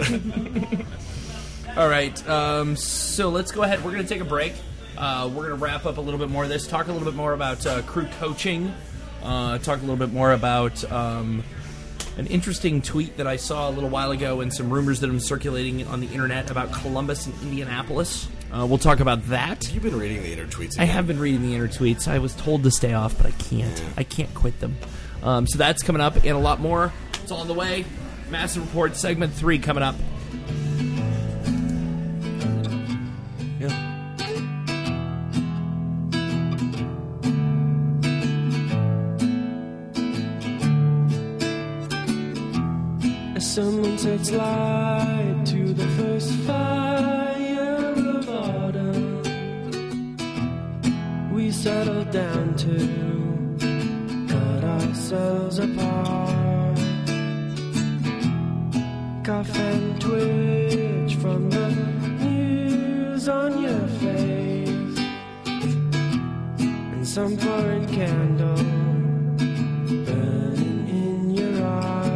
All right, um, so let's go ahead. We're going to take a break. Uh, we're going to wrap up a little bit more of this, talk a little bit more about uh, crew coaching, uh, talk a little bit more about um, an interesting tweet that I saw a little while ago and some rumors that have been circulating on the internet about Columbus and Indianapolis. Uh, we'll talk about that. Have you been reading the inner tweets again? I have been reading the inner tweets. I was told to stay off, but I can't. Yeah. I can't quit them. Um, so that's coming up and a lot more. It's all on the way. Massive Report segment three coming up. Yeah. Someone takes light to the first fire of autumn. We settle down to cut ourselves apart. Cough and twitch from the news on your face, and some foreign candle burning in your eye.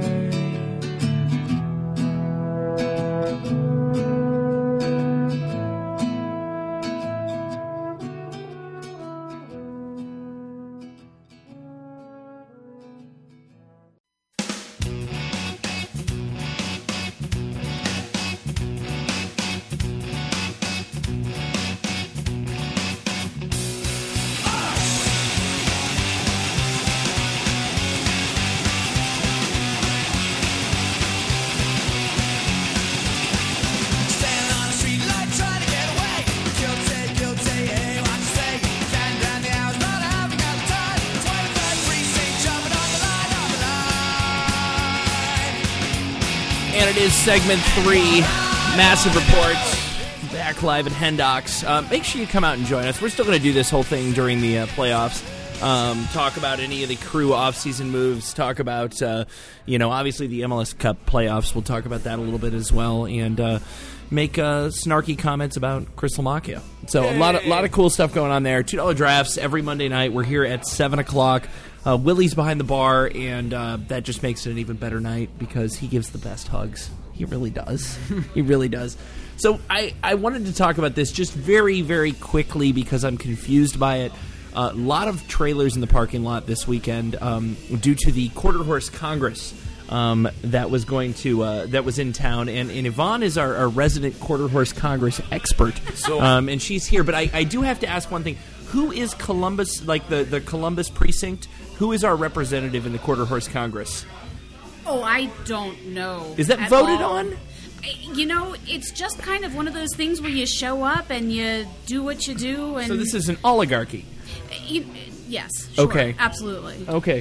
And it is segment three, Massive Reports, back live at Hendocks. Uh, make sure you come out and join us. We're still going to do this whole thing during the uh, playoffs. Um, talk about any of the crew off-season moves. Talk about, uh, you know, obviously the M L S Cup playoffs. We'll talk about that a little bit as well. And uh, make uh, snarky comments about Crystal Macchio. So Yay. a lot of, lot of cool stuff going on there. two dollar drafts every Monday night. We're here at seven o'clock. Uh, Willie's behind the bar, and uh, that just makes it an even better night because he gives the best hugs. He really does. He really does. So I, I wanted to talk about this just very, very quickly because I'm confused by it. A uh, lot of trailers in the parking lot this weekend um, due to the Quarter Horse Congress um, that was going to uh, that was in town, and, and Yvonne is our, our resident Quarter Horse Congress expert, So- um, and she's here. But I, I do have to ask one thing: who is Columbus, like the, the Columbus precinct? Who is our representative in the Quarter Horse Congress? Oh, I don't know. Is that at voted all. on? You know, it's just kind of one of those things where you show up and you do what you do. And So this is an oligarchy. You, yes. Sure, Okay. Absolutely. Okay.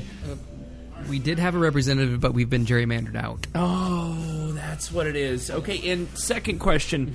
We did have a representative, but we've been gerrymandered out. Oh, that's what it is. Okay, and second question.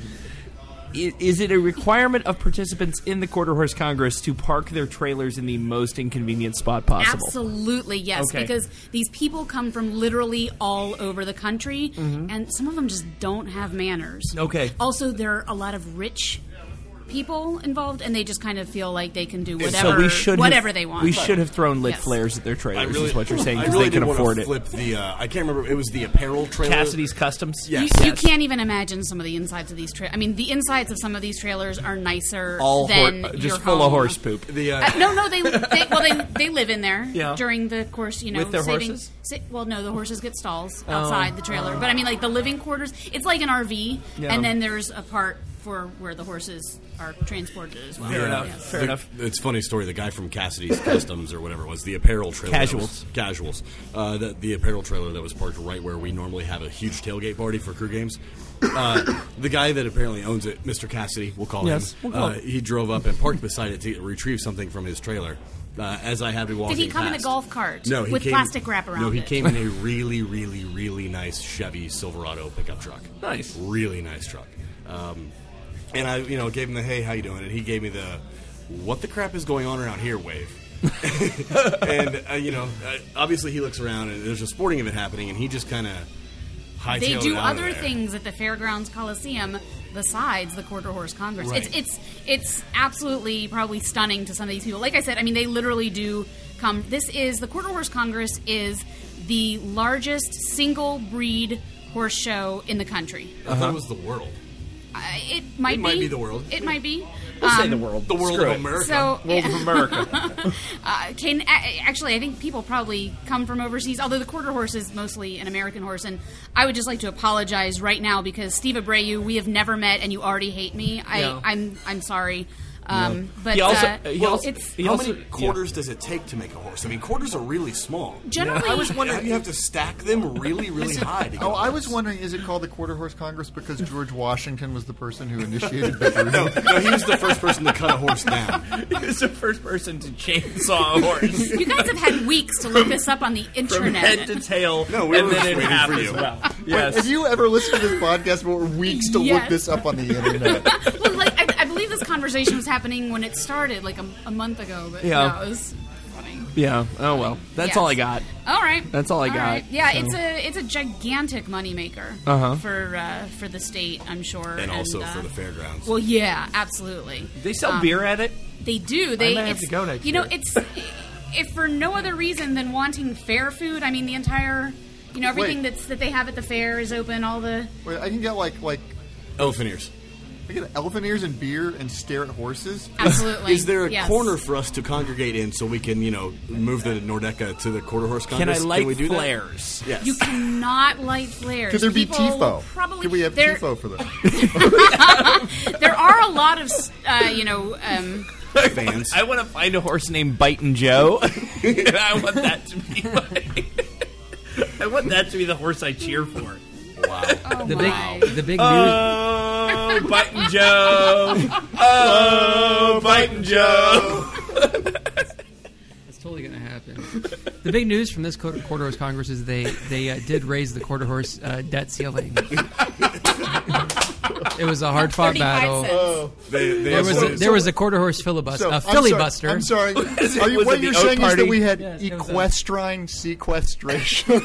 I- Is it a requirement of participants in the Quarter Horse Congress to park their trailers in the most inconvenient spot possible? Absolutely, yes. Okay. Because these people come from literally all over the country, Mhm. and some of them just don't have manners. Okay. Also, there are a lot of rich people involved, and they just kind of feel like they can do whatever, so we should whatever have, they want. We should have thrown lit Yes. flares at their trailers. I really, is what you're saying I because really they can did want afford to it. flip the. Uh, I can't remember. It was the apparel trailer. Cassidy's Customs. Yes. You, you Yes. can't even imagine some of the insides of these trailers. I mean, the insides of some of these trailers are nicer All than hor- your just full home. of horse poop. The, uh, Uh, no, no, they, they well they they live in there Yeah. during the course. You know, With their saving, horses? sa- well, no, the horses get stalls Oh. outside the trailer. But I mean, like the living quarters, it's like an R V, Yeah. and then there's a part for where the horses are transported as well. Fair enough. Yes. Fair The- enough. It's a funny story. The guy from Cassidy's Customs or whatever it was, the apparel trailer. that Casuals. was- casuals. Uh, the, the apparel trailer that was parked right where we normally have a huge tailgate party for crew games. Uh, the guy that apparently owns it, Mister Cassidy, we'll call Yes, him. we'll call uh, him. he drove up and parked beside it to retrieve something from his trailer. Uh, as I had been walking Did he come in a past. golf cart No, he with came, plastic wrap around No, he it? came in a really, really, really nice Chevy Silverado pickup truck. Nice. Really nice truck. Um, and I, you know, gave him the, hey, how you doing? And he gave me the, what the crap is going on around here wave. and, uh, you know, uh, obviously he looks around and there's a sporting event happening and he just kind of hightailed They do it out of other there. things at the Fairgrounds Coliseum besides the Quarter Horse Congress. Right. It's it's it's absolutely probably stunning to some of these people. Like I said, I mean, they literally do come. This is the Quarter Horse Congress is the largest single breed horse show in the country. I thought it was the world. Uh, it might It be. might be the world. It might be. We'll say Um, the world. The world Screw of it. America. So, World of America. uh, can a- actually, I think people probably come from overseas. Although the quarter horse is mostly an American horse, and I would just like to apologize right now because Steve Abreu, we have never met, and you already hate me. I, Yeah. I'm I'm sorry. Um, But He also- uh, he Well, also- it's he how also- many quarters does it take to make a horse? I mean, quarters are really small. Generally- I was wondering, you have to stack them really, really high. To get Oh, a I was horse. wondering, is it called the Quarter Horse Congress because George Washington was the person who initiated the group? No, no, he was the first person to cut a horse down. He was the first person to chainsaw a horse. you guys have had weeks to look this up on the From internet. head to tail, No, we and were then just in waiting half for as you. well. Wait, Yes. have you ever listened to this podcast for weeks to Yes. look this up on the internet? well, like I, I believe this conversation was happening when it started, like a, a month ago. But Yeah. no, it was funny. Yeah. Oh well. That's Yes. all I got. All right, That's all I got, right. Yeah, so. it's a it's a gigantic moneymaker Uh-huh. for uh, for the state, I'm sure, And also uh, for the fairgrounds. Well, yeah, absolutely. They sell Um, beer at it. They do. They might have it's, to go next You know, year. it's if for no other reason than wanting fair food. I mean, the entire, you know, everything Wait. that's that they have at the fair is open. All the Wait, I can get like like Elephant ears. I get elephant ears and beer and stare at horses. absolutely. Is there a yes. corner for us to congregate in so we can, you know, move the Nordeca to the quarter horse Can congress? I light we do flares? That? Yes. You cannot light flares. Could there be People tifo? Probably. Could we have there, tifo for them? There are a lot of, uh, you know, um, Fans. I want to find a horse named Bitin' Joe. And I want that to be my, I want that to be the horse I cheer for. Wow. oh The my. big, the big news. Oh, Bitin' Joe. Oh, Bitin' Joe. That's totally going to happen. The big news from this quarter quarter horse congress is they they uh, did raise the quarter horse uh, debt ceiling. It was a hard fought thirty-five battle. cents. They, they There was a, So- there was a quarter horse filibuster, So, a I'm sorry- filibuster. I'm sorry. Are you, was what it you're the oat saying is party? that we had Yes, it was a- equestrine sequestration.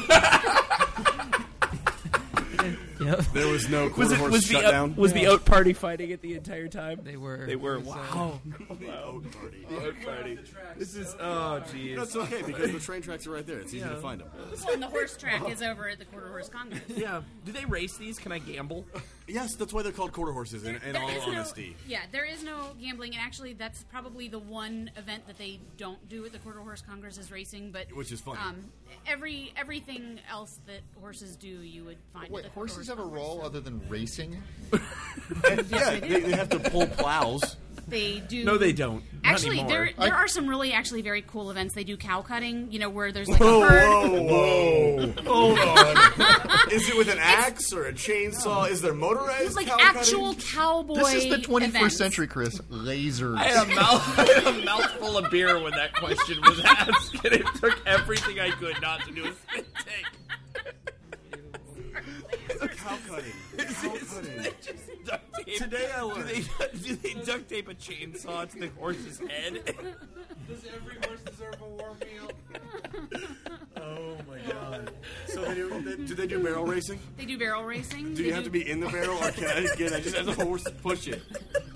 Yep. There was no Was quarter it horse was the shutdown. oat, was the oat party fighting it the entire time? They were. They were. It was, uh, Wow. Wow. The oat party. This is oh jeez. That's okay because the train tracks are right there. It's easy to find them. Well, and the horse track is over at the Quarter Horse Congress. Yeah. Do they race these? Can I gamble? Yes, that's why they're called quarter horses. In, in There all is no- honesty, yeah, there is no gambling, and actually, that's probably the one event that they don't do at the Quarter Horse Congress is racing. But Which is funny. Um, every everything else that horses do, you would find. Wait, at the Quarter horses Horse have a Congress. role other than racing? yeah, they, they have to pull plows. They do. No, they don't. Not Actually, anymore. there there I- are some really actually very cool events. They do cow cutting. You know, where there's like Whoa, a herd. whoa, whoa! Hold on. Is it with an axe or a chainsaw? Is there motorized? Like cow actual cutting? cowboy. This is the twenty-first events. century, Chris. Lasers. I had a mouth, I had a mouthful of beer when that question was asked, and it took everything I could not to do a spit take. Cow cutting. Cow cutting. Duct tape. Today I learned. Do they, do they duct tape a chainsaw to the horse's head? Does every horse deserve a warm meal? Oh my god! So they do, they, do they do barrel racing? They do barrel racing. Do They you have to be in the barrel, or can I, can I just have the horse push it?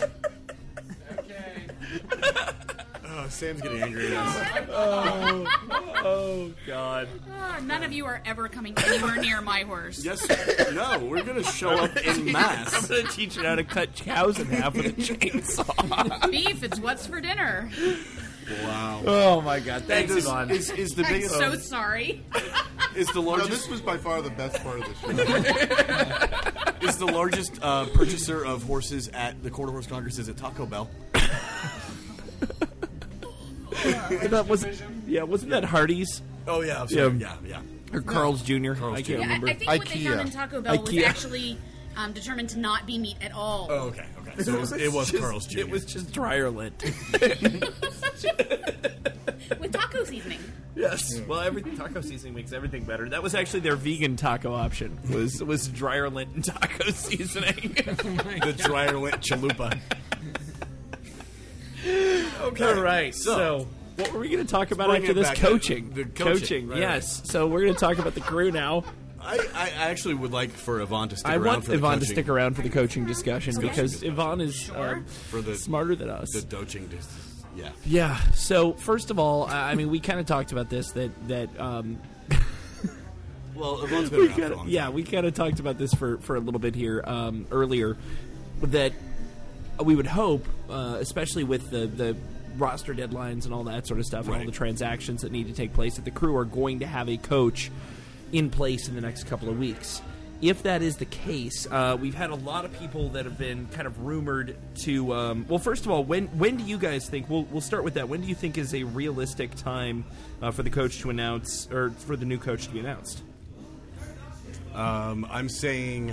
Okay. Oh, Sam's getting angry at us. Oh, oh God! Ah, none of you are ever coming anywhere near my horse. Yes, no, we're gonna show up in I'm mass. gonna teach you how to cut cows in half with a chainsaw. Beef, it's what's for dinner. Wow. Oh my God! Thanks, Does- Yvonne. Is, is the I'm biggest? so sorry. Is the No, largest? this was by far the best part of the show. Is the largest uh, purchaser of horses at the Quarter Horse Congress is at Taco Bell? that was yeah, wasn't that Hardee's Oh yeah, I'm sorry. Yeah. yeah, yeah. or Carl's Junior? Carl's I can't Junior Yeah, I, remember. I think what they Ikea. found in Taco Bell was Ikea. actually um, determined to not be meat at all. Oh, okay, okay. So it was, it was just, Carl's Junior It was just dryer lint. With taco seasoning. Yes. Well, every taco seasoning makes everything better. That was actually their vegan taco option. Was was dryer lint and taco seasoning. the dryer lint chalupa. Okay. All right. So, So, what were we going to talk about bring after it this? back Coaching. up. The coaching, right, yes. So we're going to talk about the crew now. I, I actually would like for Yvonne to stick I around want for the Yvonne to coaching. stick around for the coaching discussion Okay. because Yvonne is um, for the smarter than us. The doaching, dis- yeah. Yeah. So first of all, I I mean, we kind of talked about this that that. Um, Well, Yvonne's been we around for a kinda, long yeah, time. we kind of talked about this for, for a little bit here um, earlier. that we would hope, uh, especially with the, the roster deadlines and all that sort of stuff, and all Right. the transactions that need to take place, that the Crew are going to have a coach in place in the next couple of weeks. If that is the case, uh, we've had a lot of people that have been kind of rumored to. Um, well, first of all, when when do you guys think? We'll we'll start with that. When do you think is a realistic time uh, for the coach to announce, or for the new coach to be announced? Um, I'm saying.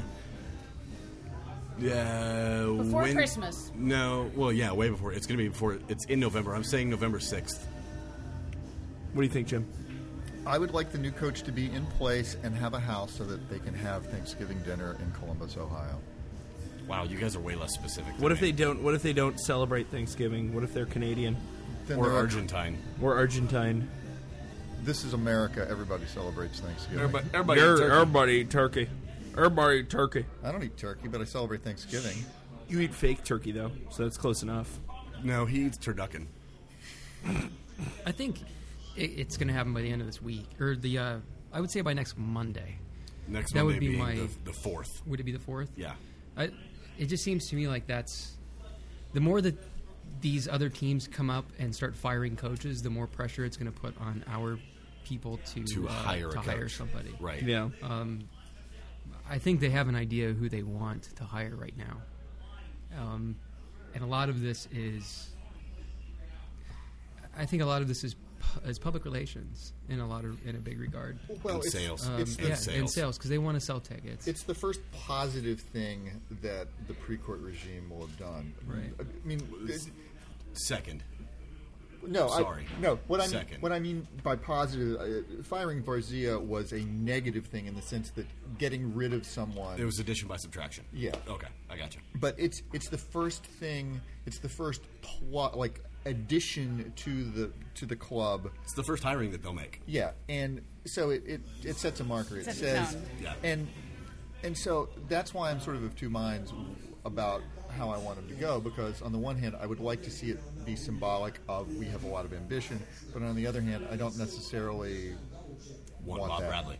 Yeah, Before when- Christmas. No, well, yeah, way before. It's going to be before. It's in November. I'm saying November sixth. What do you think, Jim? I would like the new coach to be in place and have a house so that they can have Thanksgiving dinner in Columbus, Ohio. Wow, you guys are way less specific. Than What if me. they don't? What if they don't celebrate Thanksgiving? What if they're Canadian Then or there are- Argentine? or Argentine? This is America. Everybody celebrates Thanksgiving. Everybody, everybody, eat turkey. everybody eat turkey. Everybody eat turkey. I don't eat turkey, but I celebrate Thanksgiving. You eat fake turkey though, so that's close enough. No, he eats turducken. I think it, it's going to happen by the end of this week, or the uh, I would say by next Monday. Next that Monday would be being my the, the fourth. Would it be the fourth? Yeah. I, it just seems to me like that's the more that these other teams come up and start firing coaches, the more pressure it's going to put on our people to To uh, hire a to hire coach. somebody. Right. Yeah. Um, I think they have an idea who they want to hire right now, um, and a lot of this is. I think a lot of this is pu- is public relations in a lot of in a big regard. Well, And it's- sales. Um, It's the yeah, sales. and sales because they want to sell tickets. It's the first positive thing that the pre-court regime will have done. Right. I mean, it- Second. no, Sorry. I, no. What I mean, Second. what I mean by positive, uh, firing Varzia was a negative thing in the sense that getting rid of someone. It was addition by subtraction. Yeah. Okay, I got you. But it's it's the first thing. It's the first plot, like addition to the to the club. It's the first hiring that they'll make. Yeah, and so it, it, it sets a marker. It Sets a says, tone. Yeah. and and so that's why I'm sort of of two minds about how I want him to go. Because on the one hand, I would like to see it be symbolic of we have a lot of ambition, but on the other hand, I don't necessarily Want, want Bob that. Bradley.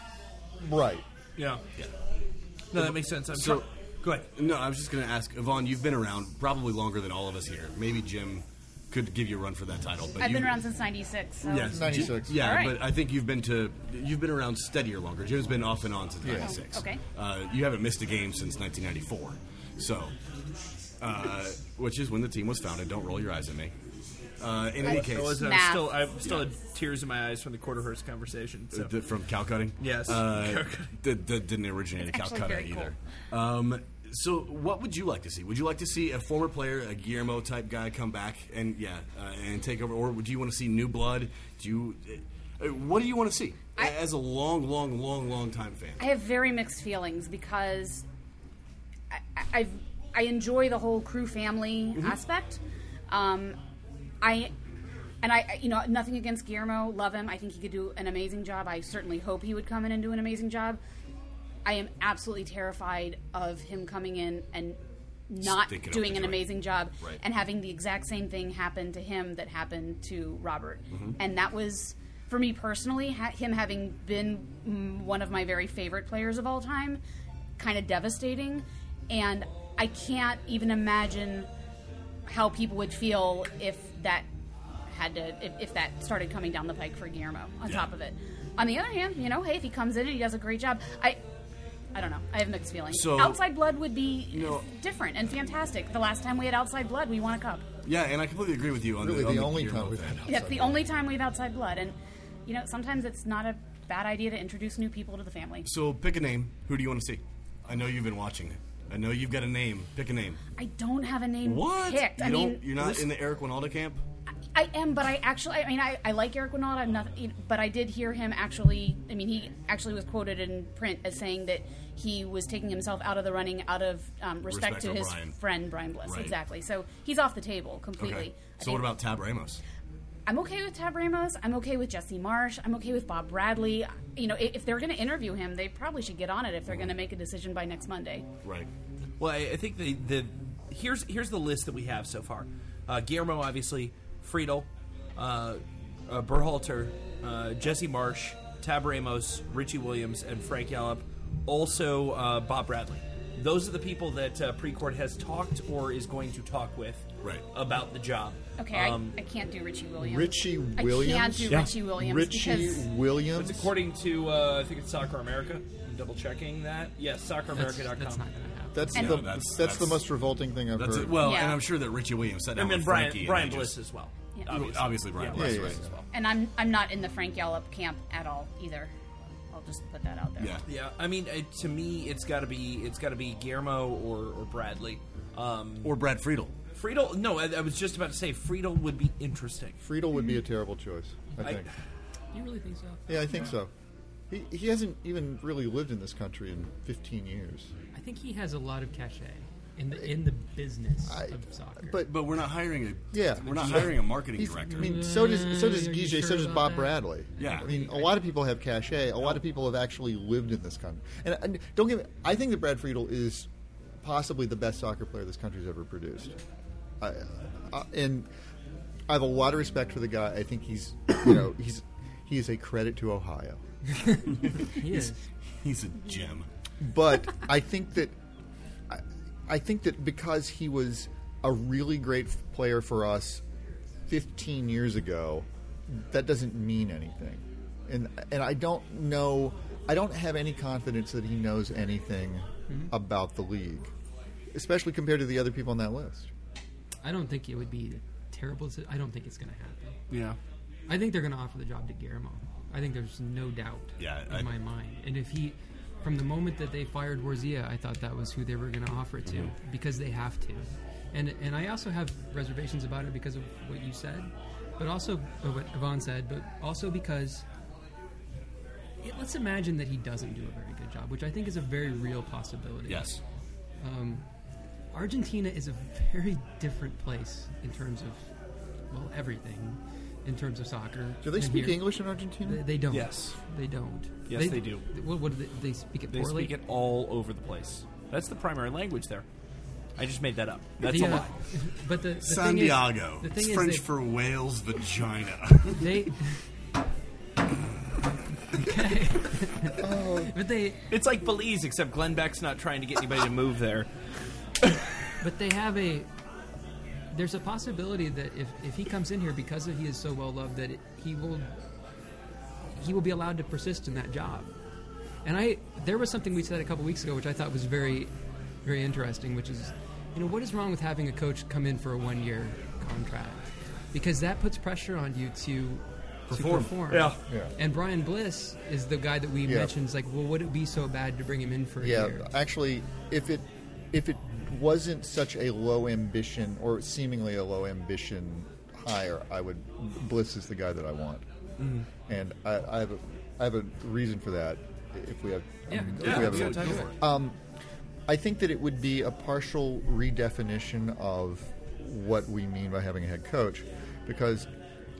Right. Yeah. Yeah. No, that makes sense. I'm So- try- Go ahead. No, I was just going to ask, Yvonne, you've been around probably longer than all of us here. Maybe Jim could give you a run for that title. But I've you, been around since ninety-six. So. Yes, ninety-six. Yeah, All right. but I think you've been to you've been around steadier longer. Jim's been off and on since Yeah. ninety-six. Oh, okay. Uh, you haven't missed a game since nineteen ninety-four. So, uh, which is when the team was founded. Don't roll your eyes at me. Uh, in any I case, was, uh, Math. still, I still had tears in my eyes from the quarter horse conversation. So. Uh, th- from cow cutting? Yes. Uh, Cow cutting. that, that didn't originate a cow Actually cutting very either. Um, so, what would you like to see? Would you like to see a former player, a Guillermo type guy, come back and yeah, uh, and take over, or would you want to see new blood? Do you? Uh, what do you want to see I- as a long, long, long, long time fan? I have very mixed feelings because I, I, I've, I enjoy the whole Crew family Mm-hmm. aspect. Um, I and I, I- you know, nothing against Guillermo. Love him. I think he could do an amazing job. I certainly hope he would come in and do an amazing job. I am absolutely terrified of him coming in and not Stinking up doing the an joint. amazing job Right. and having the exact same thing happen to him that happened to Robert. Mm-hmm. And that was, for me personally, ha- him having been mm, one of my very favorite players of all time, kind of devastating. And I can't even imagine how people would feel if that had to, if, if that started coming down the pike for Guillermo on Yeah. top of it. On the other hand, you know, hey, if he comes in and he does a great job, I... I don't know. I have mixed feelings. So- Outside Blood would be No. different and fantastic. The last time we had Outside Blood, we won a cup. Yeah, and I completely agree with you on Really, the, on the only Guillermo time we've thing. had That's the only time we have Outside Blood. And, you know, sometimes it's not a bad idea to introduce new people to the family. So, pick a name. Who do you want to see? I know you've been watching. I know you've got a name. Pick a name. I don't have a name What? picked. You I don't? mean, You're not in the Eric Winalda camp? I am, but I actually, I mean, I, I like Eric Winalda, I'm not, but I did hear him actually, I mean, he actually was quoted in print as saying that he was taking himself out of the running out of um, respect, Respect to for his Brian. friend, Brian Bliss. Right. Exactly. So he's off the table completely. Okay. I So, what think- about Tab Ramos? I'm okay with Tab Ramos. I'm okay with Jesse Marsh. I'm okay with Bob Bradley. You know, if if they're going to interview him, they probably should get on it if they're going to make a decision by next Monday. Right. Well, I, I think the, the here's here's the list that we have so far. Uh, Guillermo, obviously, Friedel, uh, uh, Berhalter, uh, Jesse Marsh, Tab Ramos, Richie Williams, and Frank Yallop. Also, uh, Bob Bradley. those are the people that uh, Precourt has talked or is going to talk with right. about the job. Okay, Um, I, I can't do Richie Williams. Richie I Williams? can't do Yeah. Richie Williams Richie because Williams? It's according to, uh, I think it's Soccer America. I'm double checking that. Yes, soccer america dot com. That's not going to happen. That's And- the No, that's, that's- that's the that's- most revolting thing I've That's heard. it. Well, Yeah. and I'm sure that Richie Williams sat down And then with Brian, Frankie. Brian and they Bliss just- as well. Yeah. Obviously, obviously Brian Yeah. Bliss. Yeah, yeah, right. yeah. as well. and I'm I'm not in the Frank Gallup camp at all either. I'll just put that out there. Yeah. Yeah, I mean, uh, to me, it's got to be it's got to be Guillermo or, or Bradley. Um, Or Brad Friedel. Friedel, no, I, I was just about to say Friedel would be interesting. Friedel would be a terrible choice, I I- think. You really think so? yeah, I think so. He, he hasn't even really lived in this country in fifteen years. I think he has a lot of cachet in the in the business I- of soccer. But But we're not hiring a. yeah, We're not hiring a marketing He's- director. I mean, so does so does Uh, are you Guille, sure so does about Bob that? Bradley. Yeah. I mean, a lot of people have cachet. A lot of people have actually lived in this country. And, and don't get me. I think that Brad Friedel is possibly the best soccer player this country's ever produced. I, uh, and I have a lot of respect for the guy. I think he's, you know, he's he is a credit to Ohio. he is. He's a gem. But I think that I, I think that because he was a really great f- player for us fifteen years ago, that doesn't mean anything. And and I don't know. I don't have any confidence that he knows anything Mhm. about the league, especially compared to the other people on that list. I don't think it would be terrible. To, I don't think it's going to happen. Yeah. I think they're going to offer the job to Guillermo. I think there's no doubt Yeah, in I- my mind. And if he, from the moment that they fired Warzia, I thought that was who they were going to offer it to Mhm. because they have to. And and I also have reservations about it because of what you said, but also of what Yvonne said, but also because it, let's imagine that he doesn't do a very good job, which I think is a very real possibility. Yes. Um, Argentina is a very different place in terms of, well, everything. In terms of soccer. Do they And speak here- English in Argentina? They, they don't. Yes. They don't. Yes, they do. What, what do they, they speak it They poorly? speak it all over the place. That's the primary language there. I just made that up. That's The, a uh, lie. But the, the San thing is- Diego. the thing it's is French they- for whale's vagina. They. Okay. But they. It's like Belize, except Glenn Beck's not trying to get anybody to move there. But they have a. There's a possibility that if, if he comes in here because he is so well loved that it, he will he will be allowed to persist in that job. And I there was something we said a couple weeks ago which I thought was very very interesting, which is, you know, what is wrong with having a coach come in for a one year contract? Because that puts pressure on you to Perform. To perform. Yeah. Yeah. And Brian Bliss is the guy that we Yeah. mentioned. It's like, well, would it be so bad to bring him in for a Yeah, year? actually, if it if it wasn't such a low ambition or seemingly a low ambition hire, I would. Bliss is the guy that I want, Mhm. and I, I have a I have a reason for that. If we have, Yeah. if Yeah, we have yeah, a, time for it. um, I think that it would be a partial redefinition of what we mean by having a head coach, because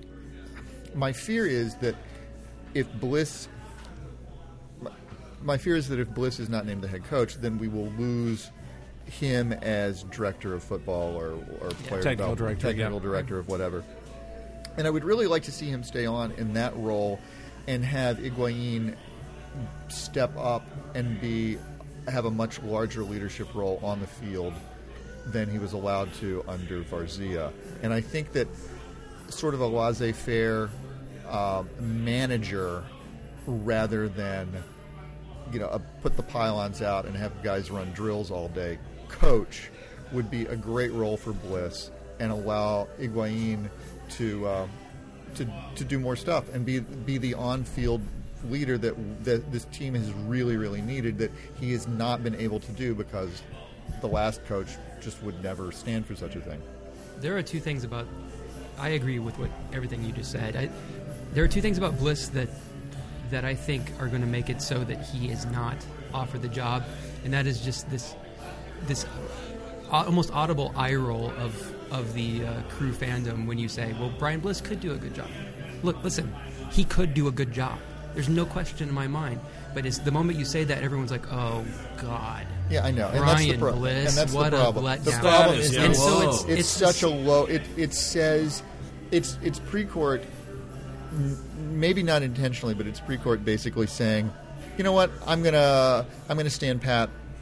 my fear is that if Bliss, my, my fear is that if Bliss is not named the head coach, then we will lose him as director of football or, or player Technical development, director, technical yeah. director of whatever. And I would really like to see him stay on in that role and have Higuain step up and be have a much larger leadership role on the field than he was allowed to under Varzia. And I think that sort of a laissez-faire uh, manager rather than, you know, a, put the pylons out and have guys run drills all day coach would be a great role for Bliss and allow Higuain to uh, to to do more stuff and be be the on-field leader that that this team has really really needed, that he has not been able to do because the last coach just would never stand for such a thing. There are two things about. I agree with what everything you just said. I, there are two things about Bliss that that I think are going to make it so that he is not offered the job, and that is just this this almost audible eye roll of of the uh, crew fandom when you say, "Well, Brian Bliss could do a good job." Look, listen, he could do a good job. There's no question in my mind. But it's the moment you say that, everyone's like, "Oh God." Yeah, I know, and Brian that's the pro- Bliss, and that's what the problem. a letdown. The problem is, and it's, so it's, it's, it's, it's such a low. It it says, it's it's Precourt, m- maybe not intentionally, but it's Precourt basically saying, you know what, I'm gonna I'm gonna stand pat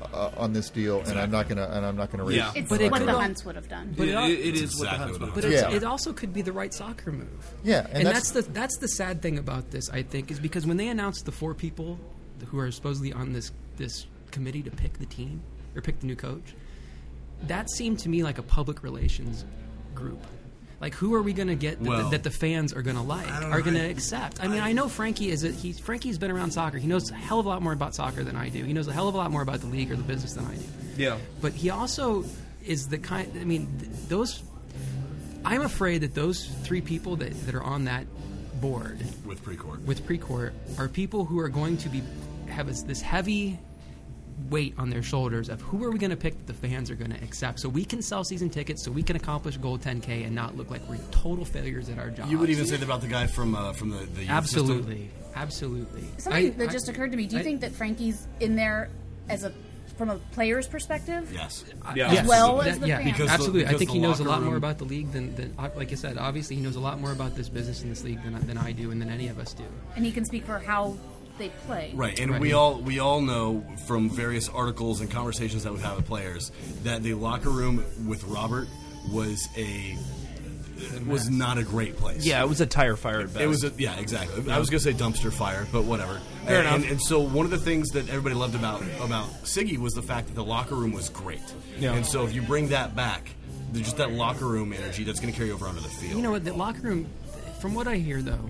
uh, on this deal, and I'm not gonna and I'm not gonna raise. Yeah. It's But it what could the al- Hunts would have done. But it, al- it, it is exactly what the Hunts what would But have it's, Yeah. it also could be the right soccer move. Yeah, and, And, that's, that's, the that's the sad thing about this, I think, is because when they announced the four people who are supposedly on this this committee to pick the team or pick the new coach, that seemed to me like a public relations group. Like, who are we going to get that, Well, that the fans are going to like, I don't are know. going to I- accept? I mean, I know Frankie is a, he Frankie's been around soccer. He knows a hell of a lot more about soccer than I do. He knows a hell of a lot more about the league or the business than I do. Yeah. But he also is the kind. I mean, th- those. I'm afraid that those three people that, that are on that board with Precourt. with Precourt are people who are going to be have this, this heavy weight on their shoulders of who are we going to pick that the fans are going to accept, so we can sell season tickets, so we can accomplish goal ten K and not look like we're total failures at our jobs. You would even say that about the guy from uh, from the, the youth absolutely, absolutely. Something I- that I- just occurred to me. Do you I- think that Frankie's in there as a from a player's perspective? Yes. Yeah. As Yes. well as That- the yeah, fans? Because the- absolutely. I because think the he knows a locker lot more room- about the league than, than, like I said, obviously he knows a lot more about this business in this league than, than I do and than any of us do. And he can speak for how they play. Right, and Right. we all we all know from various articles and conversations that we've had with players that the locker room with Robert was a was not a great place. Yeah, it was a tire fire at best. It was a, yeah, exactly. I was going to say dumpster fire, but whatever. Fair and, enough. And, and so one of the things that everybody loved about about Siggy was the fact that the locker room was great. Yeah. And so if you bring that back, there's just that locker room energy that's going to carry over onto the field. You know what? The locker room, from what I hear though,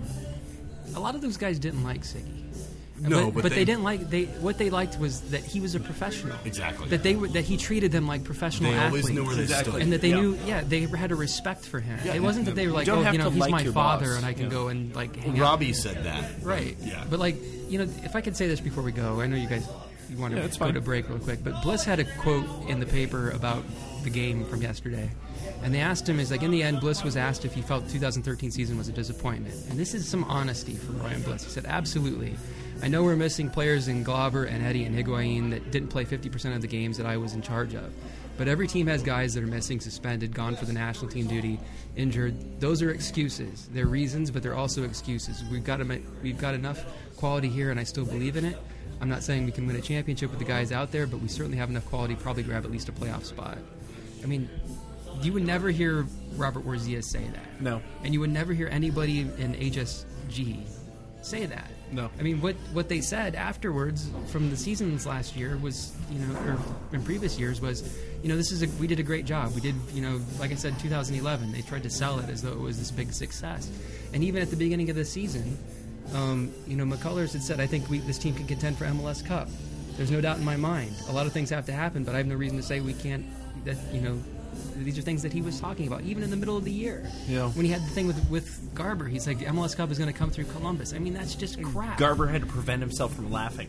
a lot of those guys didn't like Siggy. No, but, but but they- they, didn't like they. What they liked was that he was a professional. Exactly. That they were that he treated them like professional They always athletes. knew where they Exactly. stood. and that they Yeah. knew, yeah, they had a respect for him. Yeah, it wasn't that they were like, don't oh, have you know, to he's like my your father, boss. and I can Yeah. go and like hang out. Robbie said that. Right. Yeah. But like, you know, if I could say this before we go, I know you guys you want to Yeah, it's go fine. to break real quick, but Bliss had a quote in the paper about the game from yesterday. And they asked him, is like in the end, Bliss was asked if he felt the twenty thirteen season was a disappointment. And this is some honesty from Ryan Bliss. He said, absolutely. I know we're missing players in Glauber and Eddie and Higuain that didn't play fifty percent of the games that I was in charge of. But every team has guys that are missing, suspended, gone for the national team duty, injured. Those are excuses. They're reasons, but they're also excuses. We've got to, we've got enough quality here, and I still believe in it. I'm not saying we can win a championship with the guys out there, but we certainly have enough quality to probably grab at least a playoff spot. I mean, you would never hear Robert Warzia say that. No. And you would never hear anybody in H S G say that. No. I mean, what what they said afterwards from the seasons last year was, you know, or in previous years was, you know, this is a, we did a great job. We did, you know, like I said, two thousand eleven, they tried to sell it as though it was this big success. And even at the beginning of the season, um, you know, McCullers had said, I think we, this team can contend for M L S Cup. There's no doubt in my mind. A lot of things have to happen, but I have no reason to say we can't, that, you know, these are things that he was talking about, even in the middle of the year. Yeah. When he had the thing with with Garber, he's like, the M L S Cup is going to come through Columbus. I mean, that's just crap. Garber had to prevent himself from laughing.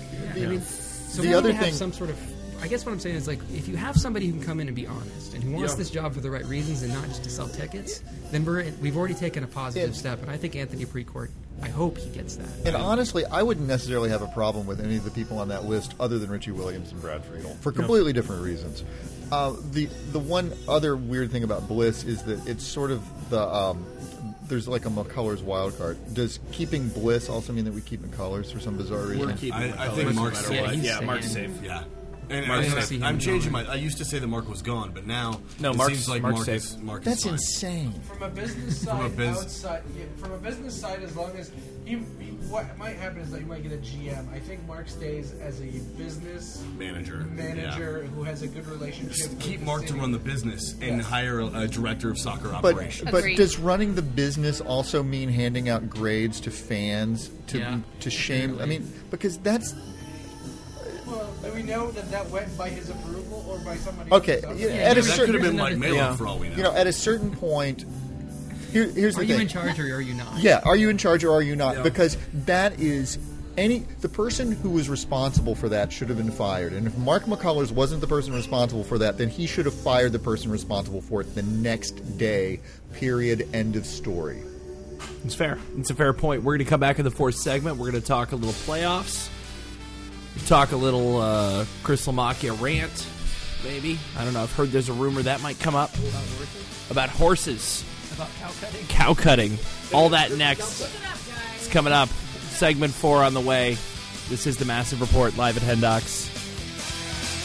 I mean, so The we other need to have thing- some sort of. I guess what I'm saying is like, if you have somebody who can come in and be honest and who wants Yeah. this job for the right reasons and not just to sell tickets, then we're we've already taken a positive And- step. And I think Anthony Precourt, I hope he gets that. And honestly, I wouldn't necessarily have a problem with any of the people on that list other than Richie Williams and Brad Friedel for completely different reasons. Uh, the the one other weird thing about Bliss is that it's sort of the um, there's like a McCullers wild card. Does keeping Bliss also mean that we keep McCullers for some bizarre reason? We're keeping I- I McCullers think no Mark's matter safe. what. Yeah, he's Yeah, Mark's staying. safe. Yeah. And, Mark's and safe. See him I'm changing going. my. I used to say that Mark was gone, but now No, it Mark's- seems like Mark's Mark is, safe. Mark is That's fine. insane. From a business From a side, biz- outside, yeah, from a business side, as long as he, he, what might happen is that you might get a G M. I think Mark stays as a business Manager. manager who has a good relationship. Just with keep the Mark to city. run the business and Yes. hire a, a director of soccer But operations. but Agreed. does running the business also mean handing out grades to fans to Yeah. to shame? I mean, because that's Well, do we know that that went by his approval or by somebody okay. else? yeah, Yeah, at a that certain could have been here's Mike another Maloff thing. for all we know. you know, at a certain point, here, here's Are the you thing. in charge or are you not? Yeah, are you in charge or are you not? Yeah. Because that is any the person who was responsible for that should have been fired. And if Mark McCullers wasn't the person responsible for that, then he should have fired the person responsible for it the next day. Period. End of story. It's fair. It's a fair point. We're going to come back in the fourth segment. We're going to talk a little playoffs. Talk a little uh, Chris Lamacchia rant, maybe. I don't know. I've heard there's a rumor that might come up about horses, About cow cutting? cow cutting. All that next. It's coming up. Segment four on the way. This is the Massive Report live at Hendox.